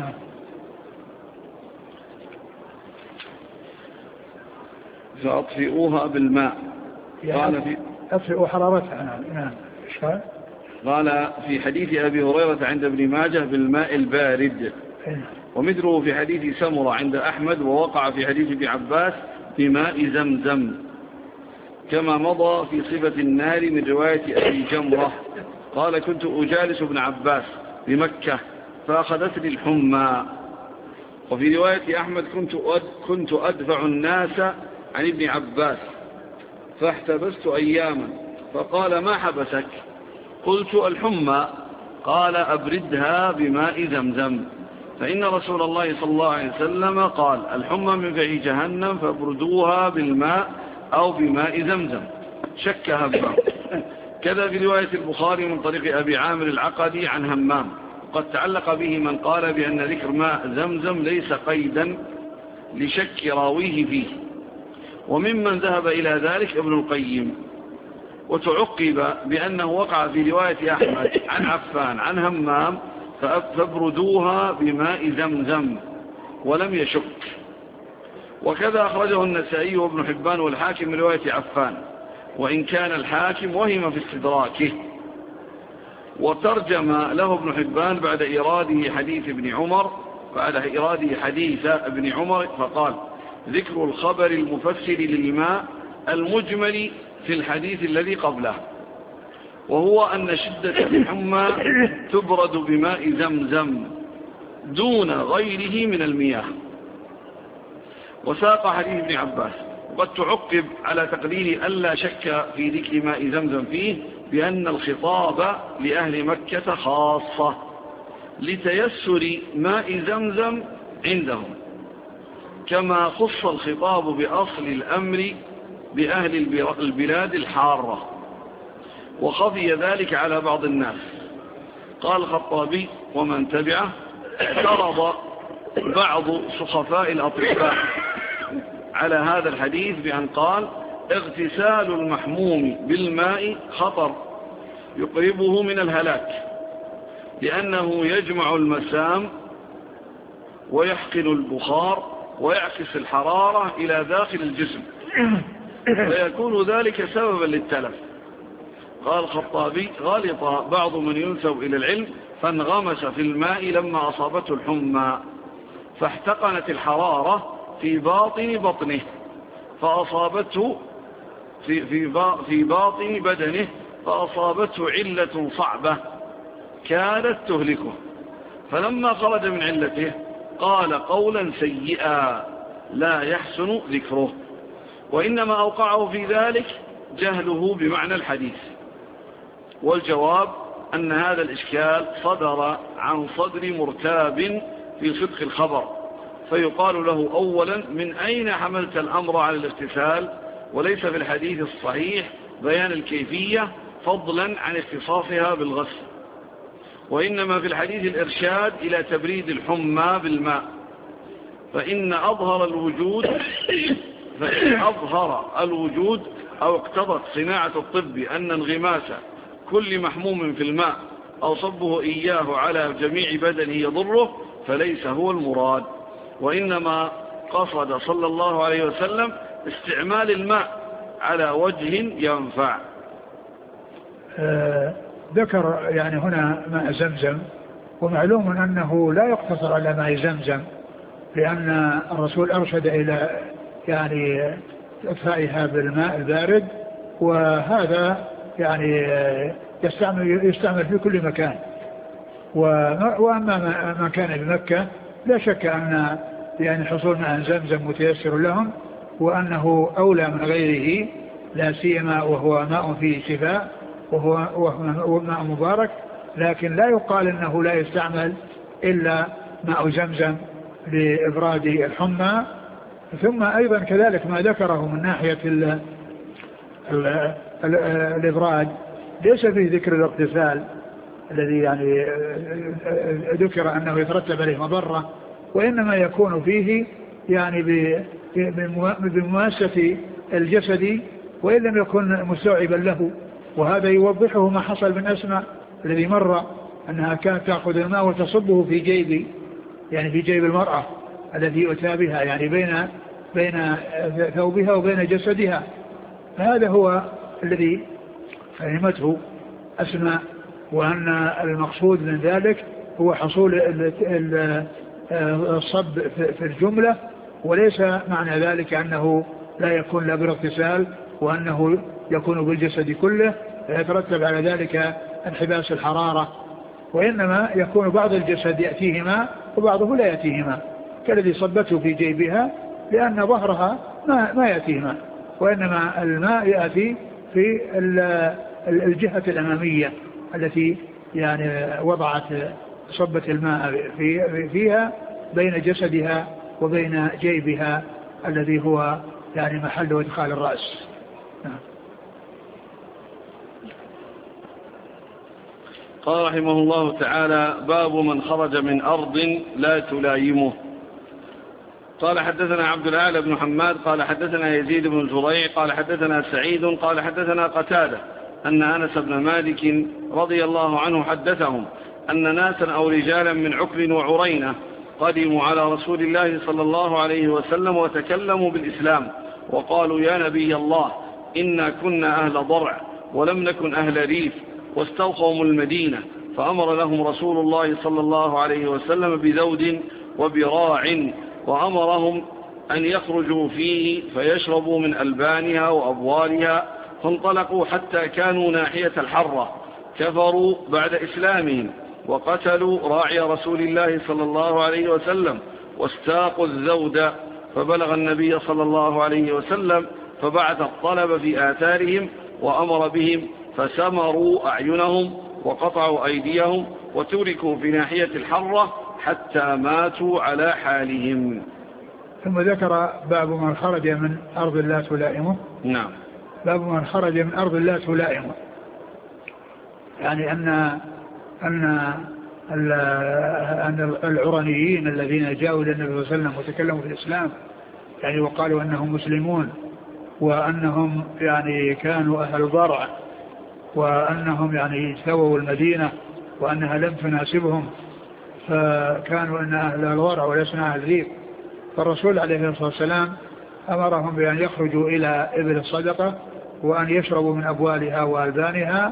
فأطفئوها بالماء. قال في أطفئوا حرارتها. قال في حديث أبي هريرة عند ابن ماجه بالماء البارد، ومثله في حديث سمرة عند أحمد، ووقع في حديث ابن عباس بماء زمزم، كما مضى في صفة النار من رواية أبي جمرة. قال كنت أجالس ابن عباس بمكة فأخذتني الحمى. وفي رواية أحمد كنت أدفع الناس عن ابن عباس فاحتبست أياما، فقال ما حبسك؟ قلت الحمى. قال أبردها بماء زمزم، فإن رسول الله صلى الله عليه وسلم قال الحمى من فعي جهنم فابردوها بالماء أو بماء زمزم. شك همام. كذا في رواية البخاري من طريق أبي عامر العقدي عن همام، قد تعلق به من قال بأن ذكر ماء زمزم ليس قيدا لشك راويه فيه، وممن ذهب إلى ذلك ابن القيم. وتعقب بأنه وقع في رواية أحمد عن عفان عن همام فابردوها بماء زمزم، ولم يشك. وكذا أخرجه النسائي وابن حبان والحاكم من رواية عفان، وإن كان الحاكم وهم في استدراكه. وترجم له ابن حبان بعد إراده حديث ابن عمر فقال ذكر الخبر المفسر للماء المجمل في الحديث الذي قبله، وهو أن شدة الحمى تبرد بماء زمزم دون غيره من المياه. وساق حديث ابن عباس. وقد تعقب على تقدير ألا شك في ذكر ماء زمزم فيه بأن الخطاب لأهل مكة خاصة لتيسر ماء زمزم عندهم، كما خص الخطاب بأصل الأمر بأهل البلاد الحارة، وخفي ذلك على بعض الناس. قال الخطابي ومن تبعه اعترض بعض سخفاء الأطباء على هذا الحديث بأن قال اغتسال المحموم بالماء خطر يقربه من الهلاك، لأنه يجمع المسام ويحقن البخار ويعكس الحرارة إلى داخل الجسم، فيكون ذلك سببا للتلف. قال الخطابي غلط بعض من ينسب إلى العلم فانغمس في الماء لما أصابته الحمى، فاحتقنت الحرارة في باطن بطنه فأصابته في باطن بدنه فأصابته علة صعبة كانت تهلكه، فلما خرج من علته قال قولا سيئا لا يحسن ذكره، وإنما أوقعه في ذلك جهله بمعنى الحديث. والجواب أن هذا الإشكال صدر عن صدر مرتاب في صدق الخبر، فيقال له أولا من أين حملت الأمر على الاغتسال، وليس في الحديث الصحيح بيان الكيفية فضلا عن اختصاصها بالغسل، وإنما في الحديث الإرشاد إلى تبريد الحمى بالماء. فإن أظهر الوجود أو اقتضت صناعة الطب أن انغماس كل محموم في الماء أو صبه إياه على جميع بدنه يضره فليس هو المراد، وإنما قصد صلى الله عليه وسلم استعمال الماء على وجه ينفع. ذكر يعني هنا ماء زمزم، ومعلوم أنه لا يقتصر على ماء زمزم، لأن الرسول أرشد إلى يعني إطفائها بالماء البارد، وهذا يعني يستعمل في كل مكان. وأما ما كان بمكة لا شك أن يعني حصول ماء زمزم متيسر لهم، وأنه أولى من غيره، لا سيما وهو ماء فيه شفاء وهو ماء مبارك، لكن لا يقال أنه لا يستعمل إلا ماء زمزم لإبراد الحمى. ثم أيضا كذلك ما ذكره من ناحية الإبراد ليس فيه ذكر الاغتسال الذي يعني ذكر أنه يترتب عليه مضرة، وإنما يكون فيه يعني بمماسة الجسد وإن لم يكن مستوعبا له، وهذا يوضحه ما حصل من أسماء الذي مر أنها كانت تأخذ الماء وتصبه في جيب، يعني في جيب المرأة الذي يؤتى بها، يعني بين ثوبها وبين جسدها. فهذا هو الذي فهمته أسماء، وأن المقصود من ذلك هو حصول الصب في الجملة، وليس معنى ذلك أنه لا يكون لا بالاغتسال، وأنه يكون بالجسد كله فيترتب على ذلك انحباس الحرارة، وإنما يكون بعض الجسد يأتيه ماء وبعضه لا يأتيه ماء، كالذي صبته في جيبها لأن ظهرها ما يأتيه ماء، وإنما الماء يأتي في الجهة الأمامية التي يعني وضعت صبة الماء فيها بين جسدها وبين جيبها الذي هو يعني محل إدخال الرأس. قال رحمه الله تعالى: باب من خرج من أرض لا تلايمه. قال حدثنا عبد الأعلى بن حماد قال حدثنا يزيد بن زريع قال حدثنا سعيد قال حدثنا قتادة أن أنس بن مالك رضي الله عنه حدثهم أن ناسا أو رجالا من عكل وعرينة قدموا على رسول الله صلى الله عليه وسلم وتكلموا بالإسلام وقالوا: يا نبي الله، إنا كنا أهل ضرع ولم نكن أهل ريف، واستوقوا المدينة، فأمر لهم رسول الله صلى الله عليه وسلم بذود وبراع، وأمرهم أن يخرجوا فيه فيشربوا من ألبانها وأبوالها، فانطلقوا حتى كانوا ناحية الحرة، كفروا بعد إسلامهم وقتلوا راعي رسول الله صلى الله عليه وسلم واستاقوا الذود، فبلغ النبي صلى الله عليه وسلم فبعث الطلب في آثارهم وأمر بهم، فسمروا أعينهم وقطعوا أيديهم وتركوا في ناحية الحرة حتى ماتوا على حالهم. ثم ذكر باب من خرج من أرض لا تلائمه. نعم. باب من خرج من أرض لا تلائمه، يعني أن العرنيين الذين جاءوا إلى النبي صلى الله عليه وسلم وتكلموا في الإسلام يعني وقالوا أنهم مسلمون، وأنهم يعني كانوا أهل ضرع، وأنهم يعني سووا المدينة وأنها لم تناسبهم، فكانوا أن أهل الضرع ولسنا أهل ريف، فالرسول عليه الصلاة والسلام أمرهم بأن يخرجوا إلى إبل الصدقة وأن يشربوا من أبوالها وألبانها،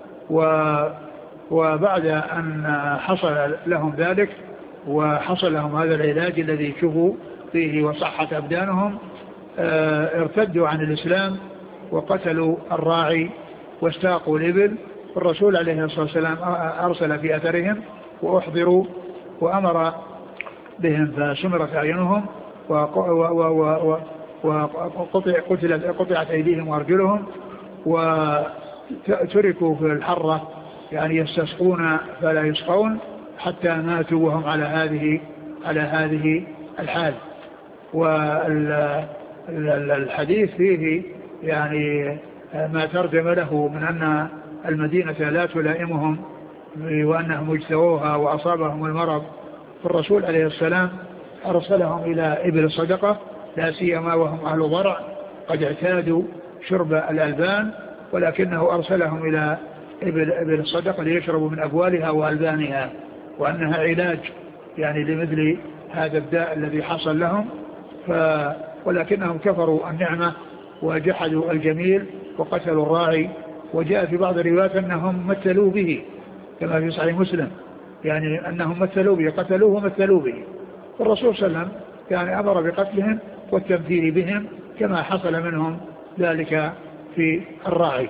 وبعد أن حصل لهم ذلك وحصل لهم هذا العلاج الذي شفوا فيه وصحت أبدانهم، ارتدوا عن الإسلام وقتلوا الراعي واستاقوا الإبل، والرسول عليه الصلاة والسلام أرسل في أثرهم وأحضروا وأمر بهم فسمرت أعينهم وقطعت أيديهم وأرجلهم وتركوا في الحرة، يعني يستسقون فلا يسقون حتى ماتوا وهم على هذه الحال. والحديث فيه يعني ما ترجم له من أن المدينة لا تلائمهم وأنهم اجتووها وأصابهم المرض، فالرسول عليه السلام أرسلهم إلى إبل الصدقة، لا سيما وهم أهل ضرع قد اعتادوا شرب الألبان، ولكنه أرسلهم إلى إبل الصدقة ليشربوا من أبوالها وألبانها، وأنها علاج يعني لمثل هذا الداء الذي حصل لهم، ولكنهم كفروا النعمة وجحدوا الجميل وقتلوا الراعي. وجاء في بعض الروايات أنهم مثلوا به كما في صحيح مسلم، يعني أنهم مثلوا به، قتلوه ومثلوا به، والرسول صلى الله عليه وسلم يعني أمر بقتلهم والتمثيل بهم كما حصل منهم ذلك في الراعي.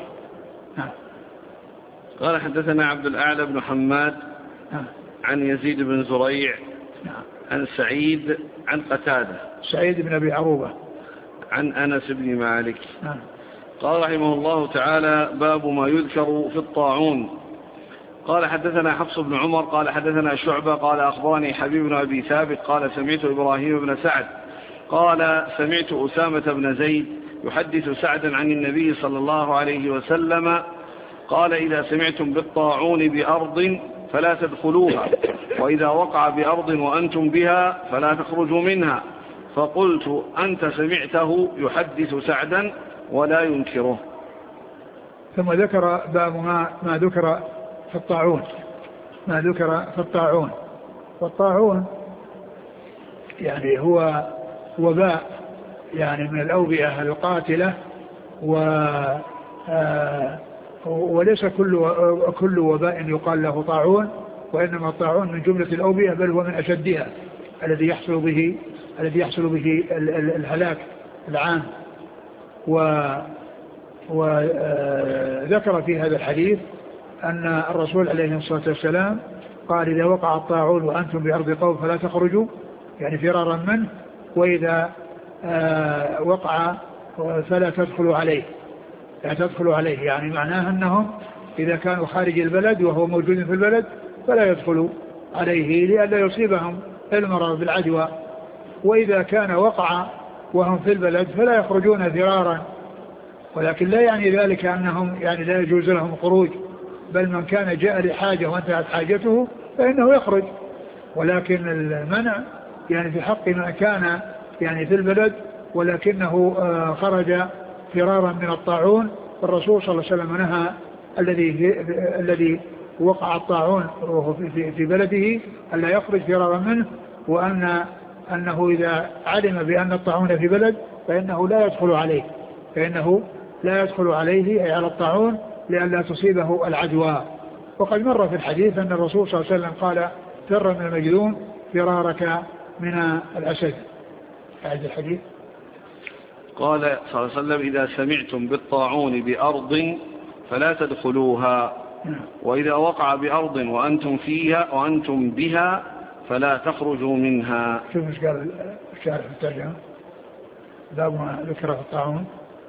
قال حدثنا عبد الأعلى بن حماد عن يزيد بن زريع عن سعيد عن قتادة سعيد بن أبي عروبة عن أنس بن مالك. قال رحمه الله تعالى: باب ما يذكر في الطاعون. قال حدثنا حفص بن عمر قال حدثنا شعبة قال أخبرني حبيب بن أبي ثابت قال سمعت إبراهيم بن سعد قال سمعت أسامة بن زيد يحدث سعدا عن النبي صلى الله عليه وسلم قال: إذا سمعتم بالطاعون بأرض فلا تدخلوها، وإذا وقع بأرض وأنتم بها فلا تخرجوا منها. فقلت: أنت سمعته يحدث سعدا ولا ينكره. ثم ذكر باب ما ذكر في الطاعون، ما ذكر في الطاعون. والطاعون يعني هو وباء يعني من الأوبئة القاتلة، وليس كل وباء يقال له طاعون، وإنما الطاعون من جملة الأوبئة، بل هو من أشدها الذي يحصل به الهلاك العام. وذكر في هذا الحديث أن الرسول عليه الصلاة والسلام قال: إذا وقع الطاعون وأنتم بأرض قوم فلا تخرجوا، يعني فرارا منه، وإذا وقع فلا تدخلوا عليه، لا تدخلوا عليه، يعني معناه أنهم إذا كانوا خارج البلد وهو موجود في البلد فلا يدخلوا عليه لئلا يصيبهم المرض بالعدوى، وإذا كان وقع وهم في البلد فلا يخرجون فرارا. ولكن لا يعني ذلك أنهم يعني لا يجوز لهم الخروج، بل من كان جاء لحاجة وانتهت حاجته فإنه يخرج، ولكن المنع يعني في حق من كان يعني في البلد ولكنه خرج فرارا من الطاعون. الرسول صلى الله عليه وسلم نهى الذي وقع الطاعون وهو في بلده ألا يخرج فرارا منه، وأنه إذا علم بأن الطاعون في بلد فإنه لا يدخل عليه أي على الطاعون لئلا تصيبه العدوى. وقد مر في الحديث أن الرسول صلى الله عليه وسلم قال: فر من المجذوم فرارك من الأسد. هذا الحديث قال صلى الله عليه وسلم: إذا سمعتم بالطاعون بأرض فلا تدخلوها، وإذا وقع بأرض وأنتم بها فلا تخرجوا منها. شوف ايش قال الشارح في الترجمة باب ما ذكر في الطاعون،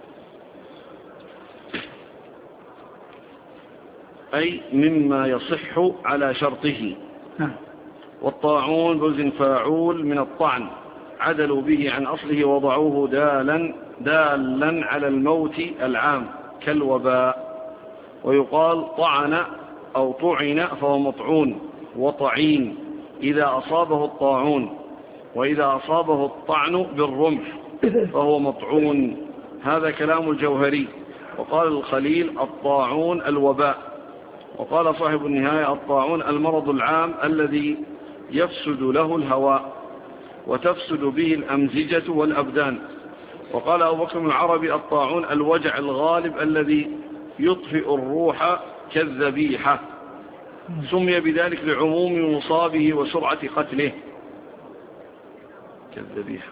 أي مما يصح على شرطه. والطاعون بوزن فاعول من الطعن، عدلوا به عن أصله وضعوه دالا على الموت العام كالوباء. ويقال طعن أو طعن فهو مطعون وطعين إذا أصابه الطاعون، وإذا أصابه الطعن بالرمح فهو مطعون. هذا كلام الجوهري. وقال الخليل: الطاعون الوباء. وقال صاحب النهاية: الطاعون المرض العام الذي يفسد له الهواء وتفسد به الأمزجة والأبدان. وقال أبو بكر العربي: الطاعون الوجع الغالب الذي يطفئ الروح كالذبيحة، سمي بذلك لعموم مصابه وسرعة قتله كالذبيحة.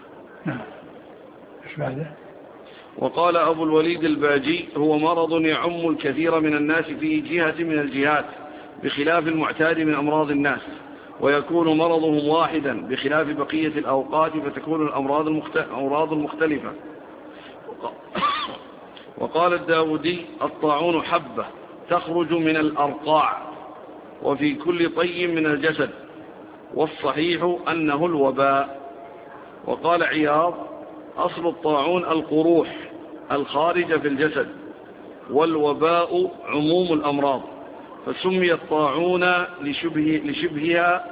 وقال أبو الوليد الباجي: هو مرض يعم الكثير من الناس في جهة من الجهات بخلاف المعتاد من أمراض الناس، ويكون مرضهم واحدا بخلاف بقية الأوقات فتكون الأمراض المختلفة. وقال الداودي: الطاعون حبة تخرج من الأرقاع وفي كل طي من الجسد، والصحيح أنه الوباء. وقال عياض: أصل الطاعون القروح الخارجة في الجسد، والوباء عموم الأمراض، فسمي الطاعون لشبهها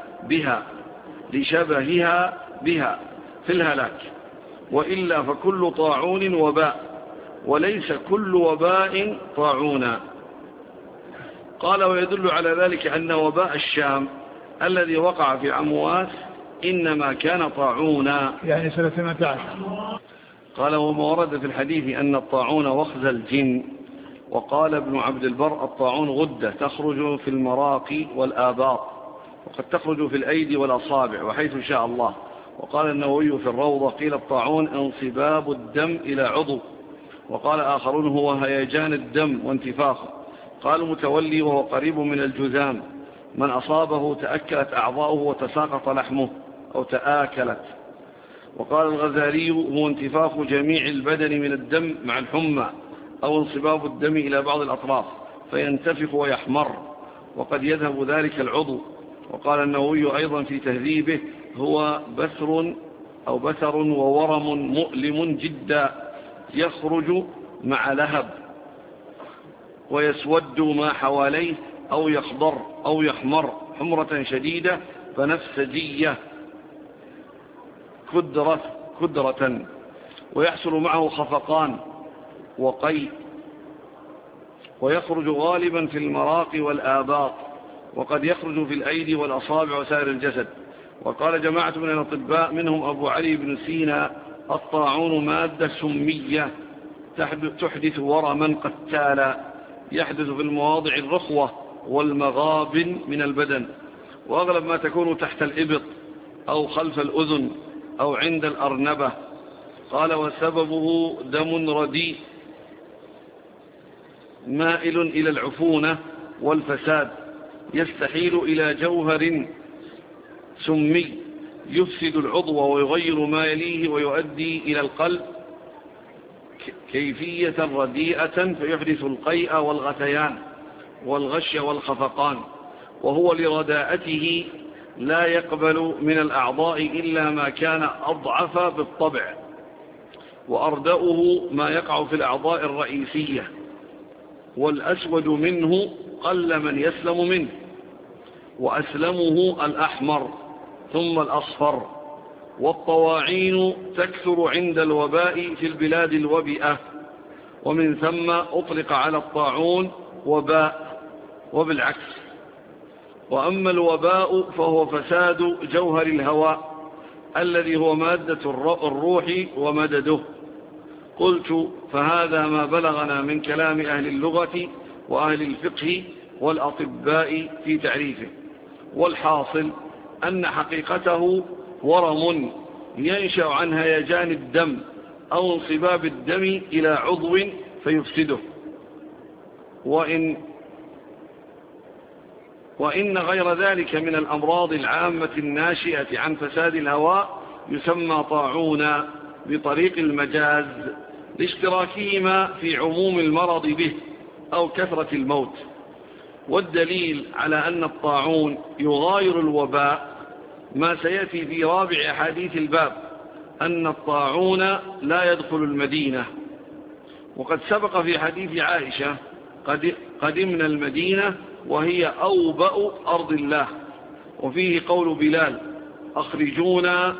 بها في الهلاك، وإلا فكل طاعون وباء، وليس كل وباء طاعونا. قال: ويدل على ذلك أن وباء الشام الذي وقع في عمواس إنما كان طاعونا، يعني سنة 18. قال: وما ورد في الحديث أن الطاعون وخز الجن. وقال ابن عبد البر: الطاعون غدة تخرج في المراقي والآباط، وقد تخرج في الأيدي والأصابع وحيث شاء الله. وقال النووي في الروضة: قيل الطاعون انصباب الدم إلى عضو. وقال آخرون: هو هيجان الدم وانتفاخه. قال متولي: وهو قريب من الجذام، من أصابه تأكلت أعضاؤه وتساقط لحمه أو تآكلت. وقال الغزالي: هو انتفاخ جميع البدن من الدم مع الحمى، أو انصباب الدم إلى بعض الأطراف فينتفخ ويحمر، وقد يذهب ذلك العضو. وقال النووي أيضا في تهذيبه: هو بثر وورم مؤلم جدا يخرج مع لهب ويسود ما حواليه، أو يخضر أو يحمر حمرة شديدة فنفسجية كدرة، ويحصل معه خفقان وقيء، ويخرج غالبا في المراقي والآباط وقد يخرج في الأيدي والأصابع وسائر الجسد. وقال جماعة من الأطباء منهم أبو علي بن سينا: الطاعون مادة سمية تحدث ورما قتالا يحدث في المواضع الرخوة والمغابن من البدن، وأغلب ما تكون تحت الإبط أو خلف الأذن أو عند الأرنبة. قال: وسببه دم رديء مائل إلى العفونة والفساد يستحيل إلى جوهر سمي يفسد العضو ويغير ما يليه ويؤدي إلى القلب كيفية رديئة فيحدث القيء والغثيان والغش والخفقان، وهو لرداءته لا يقبل من الأعضاء إلا ما كان أضعف بالطبع، وأردأه ما يقع في الأعضاء الرئيسية، والأسود منه قل من يسلم منه، وأسلمه الأحمر ثم الأصفر. والطواعين تكثر عند الوباء في البلاد الوبئة، ومن ثم أطلق على الطاعون وباء وبالعكس. وأما الوباء فهو فساد جوهر الهواء الذي هو مادة الروح ومدده. قلت: فهذا ما بلغنا من كلام أهل اللغة وأهل الفقه والأطباء في تعريفه. والحاصل أن حقيقته ورم ينشأ عن هيجان الدم أو انصباب الدم إلى عضو فيفسده. وإن غير ذلك من الأمراض العامة الناشئة عن فساد الهواء يسمى طاعونا بطريق المجاز لاشتراكهما في عموم المرض به أو كثرة الموت. والدليل على أن الطاعون يغاير الوباء ما سيأتي في رابع أحاديث الباب، أن الطاعون لا يدخل المدينة. وقد سبق في حديث عائشة: قدمنا المدينة وهي أوبأ أرض الله. وفيه قول بلال: أخرجونا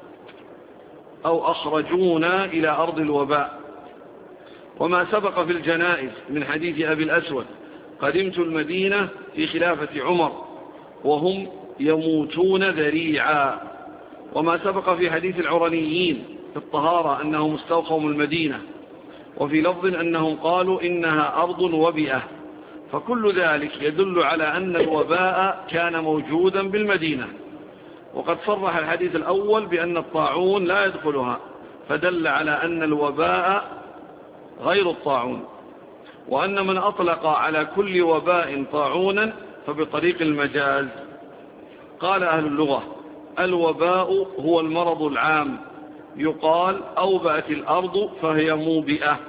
أو أخرجونا إلى أرض الوباء. وما سبق في الجنائز من حديث أبي الأسود: قدمت المدينة في خلافة عمر وهم يموتون ذريعا. وما سبق في حديث العرنيين في الطهارة أنهم استوخوا المدينة، وفي لفظ أنهم قالوا إنها أرض وبئة. فكل ذلك يدل على أن الوباء كان موجودا بالمدينة. وقد صرح الحديث الأول بأن الطاعون لا يدخلها، فدل على أن الوباء غير الطاعون، وأن من أطلق على كل وباء طاعونا فبطريق المجاز. قال أهل اللغة: الوباء هو المرض العام، يقال أوبأت الأرض فهي موبئة،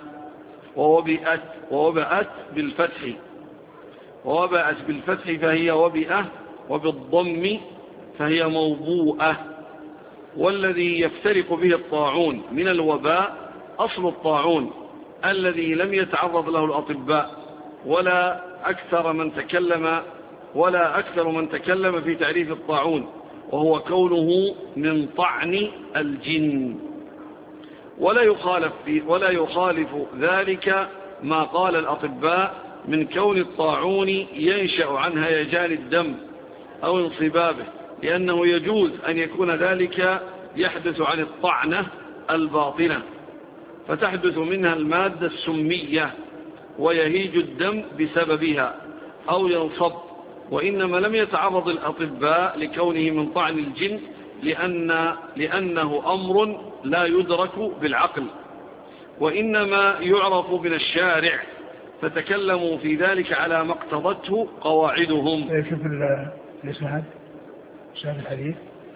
ووبأت بالفتح فهي وبئة، وبالضم فهي موبوءة. والذي يفترق به الطاعون من الوباء أصل الطاعون الذي لم يتعرض له الأطباء ولا أكثر من تكلم في تعريف الطاعون، وهو كونه من طعن الجن. ولا يخالف ذلك ما قال الأطباء من كون الطاعون ينشأ عن هيجان الدم أو انصبابه، لأنه يجوز أن يكون ذلك يحدث عن الطعنة الباطنة فتحدث منها المادة السمية ويهيج الدم بسببها أو ينصب. وإنما لم يتعرض الأطباء لكونه من طعن الجن لأنه أمر لا يدرك بالعقل، وإنما يعرف من الشارع، فتكلموا في ذلك على ما اقتضته قواعدهم. شوف الإسناد الحديث.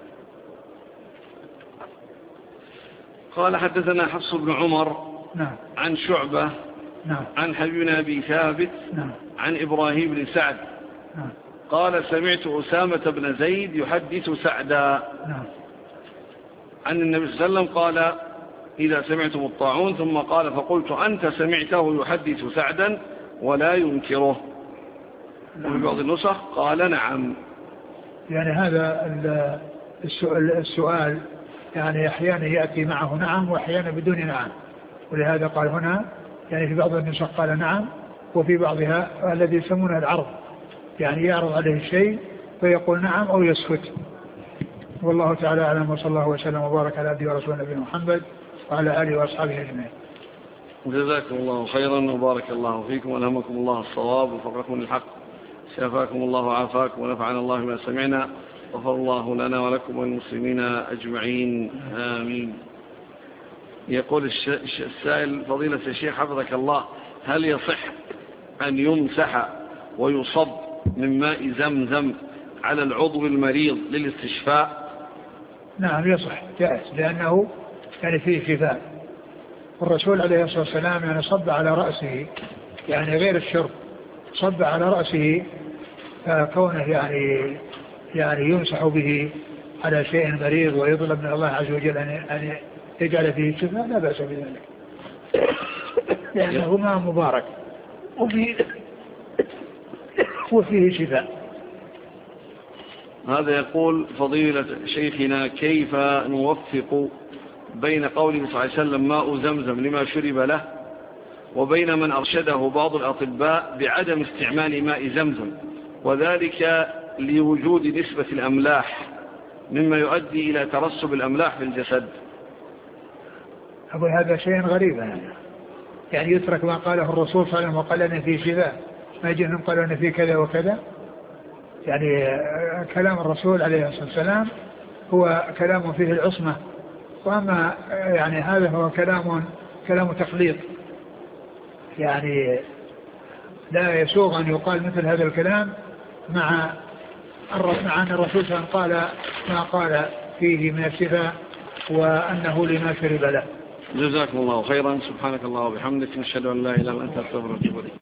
قال: حدثنا حفص بن عمر نعم. عن شعبة نعم. عن حبيبنا أبي ثابت نعم. عن إبراهيم بن سعد نعم. قال: سمعت أسامة بن زيد يحدث سعدا نعم. عن النبي صلى الله عليه وسلم قال: إذا سمعتم الطاعون، ثم قال: فقلت: أنت سمعته يحدث سعدا ولا ينكره. وفي بعض النسخ قال: نعم. يعني هذا السؤال يعني أحيانا يأتي معه نعم وأحيانا بدون نعم، ولهذا قال هنا يعني في بعض النسخ قال نعم، وفي بعضها الذي يسمونه العرض يعني يعرض عليه الشيء فيقول نعم أو يسكت. والله تعالى أعلم، وصلى الله وسلم وبارك على عبده ورسوله نبينا محمد وعلى آله وأصحابه أجمعين. جزاكم الله خيرا وبارك الله فيكم وألهمكم الله الصواب ووفقكم للحق، شفاكم الله وعافاكم ونفعنا الله ما سمعنا، غفر الله لنا ولكم والمسلمين أجمعين آمين. يقول السائل: فضيلة الشيخ حفظك الله، هل يصح أن يمسح ويصب من ماء زمزم على العضو المريض للاستشفاء؟ نعم يصح، جائز، لأنه يعني فيه شفاء. الرسول عليه الصلاة والسلام يعني صب على رأسه، يعني غير الشرب، صب على رأسه، فكونه يعني يمسح به على شيء مريض ويطلب من الله عز وجل أن يجعل فيه شفاء لا بأس بذلك، لأنه ماء مبارك وفيه شفاء. هذا يقول: فضيلة شيخنا، كيف نوفق بين قوله صلى الله عليه وسلم ماء زمزم لما شرب له، وبين من أرشده بعض الأطباء بعدم استعمال ماء زمزم، وذلك لوجود نسبة الأملاح مما يؤدي إلى ترسب الأملاح في الجسد؟ أقول هذا شيء غريب، يعني يترك ما قاله الرسول صلى الله عليه وسلم وقال أن فيه شفاء، ما يجيهم قالوا أن فيه كذا وكذا. يعني كلام الرسول عليه الصلاة والسلام هو كلام فيه العصمة، وأما يعني هذا هو كلام تخليط، يعني لا يسوغ أن يقال مثل هذا الكلام مع أن الرسول صلى الله عليه وسلم قال ما قال فيه من الشفاء وأنه لما شرب له. جزاكم الله خيرا، سبحانك الله وبحمدك، نشهد أن لا إله إلا أنت، أستغفرك وأتوب إليك.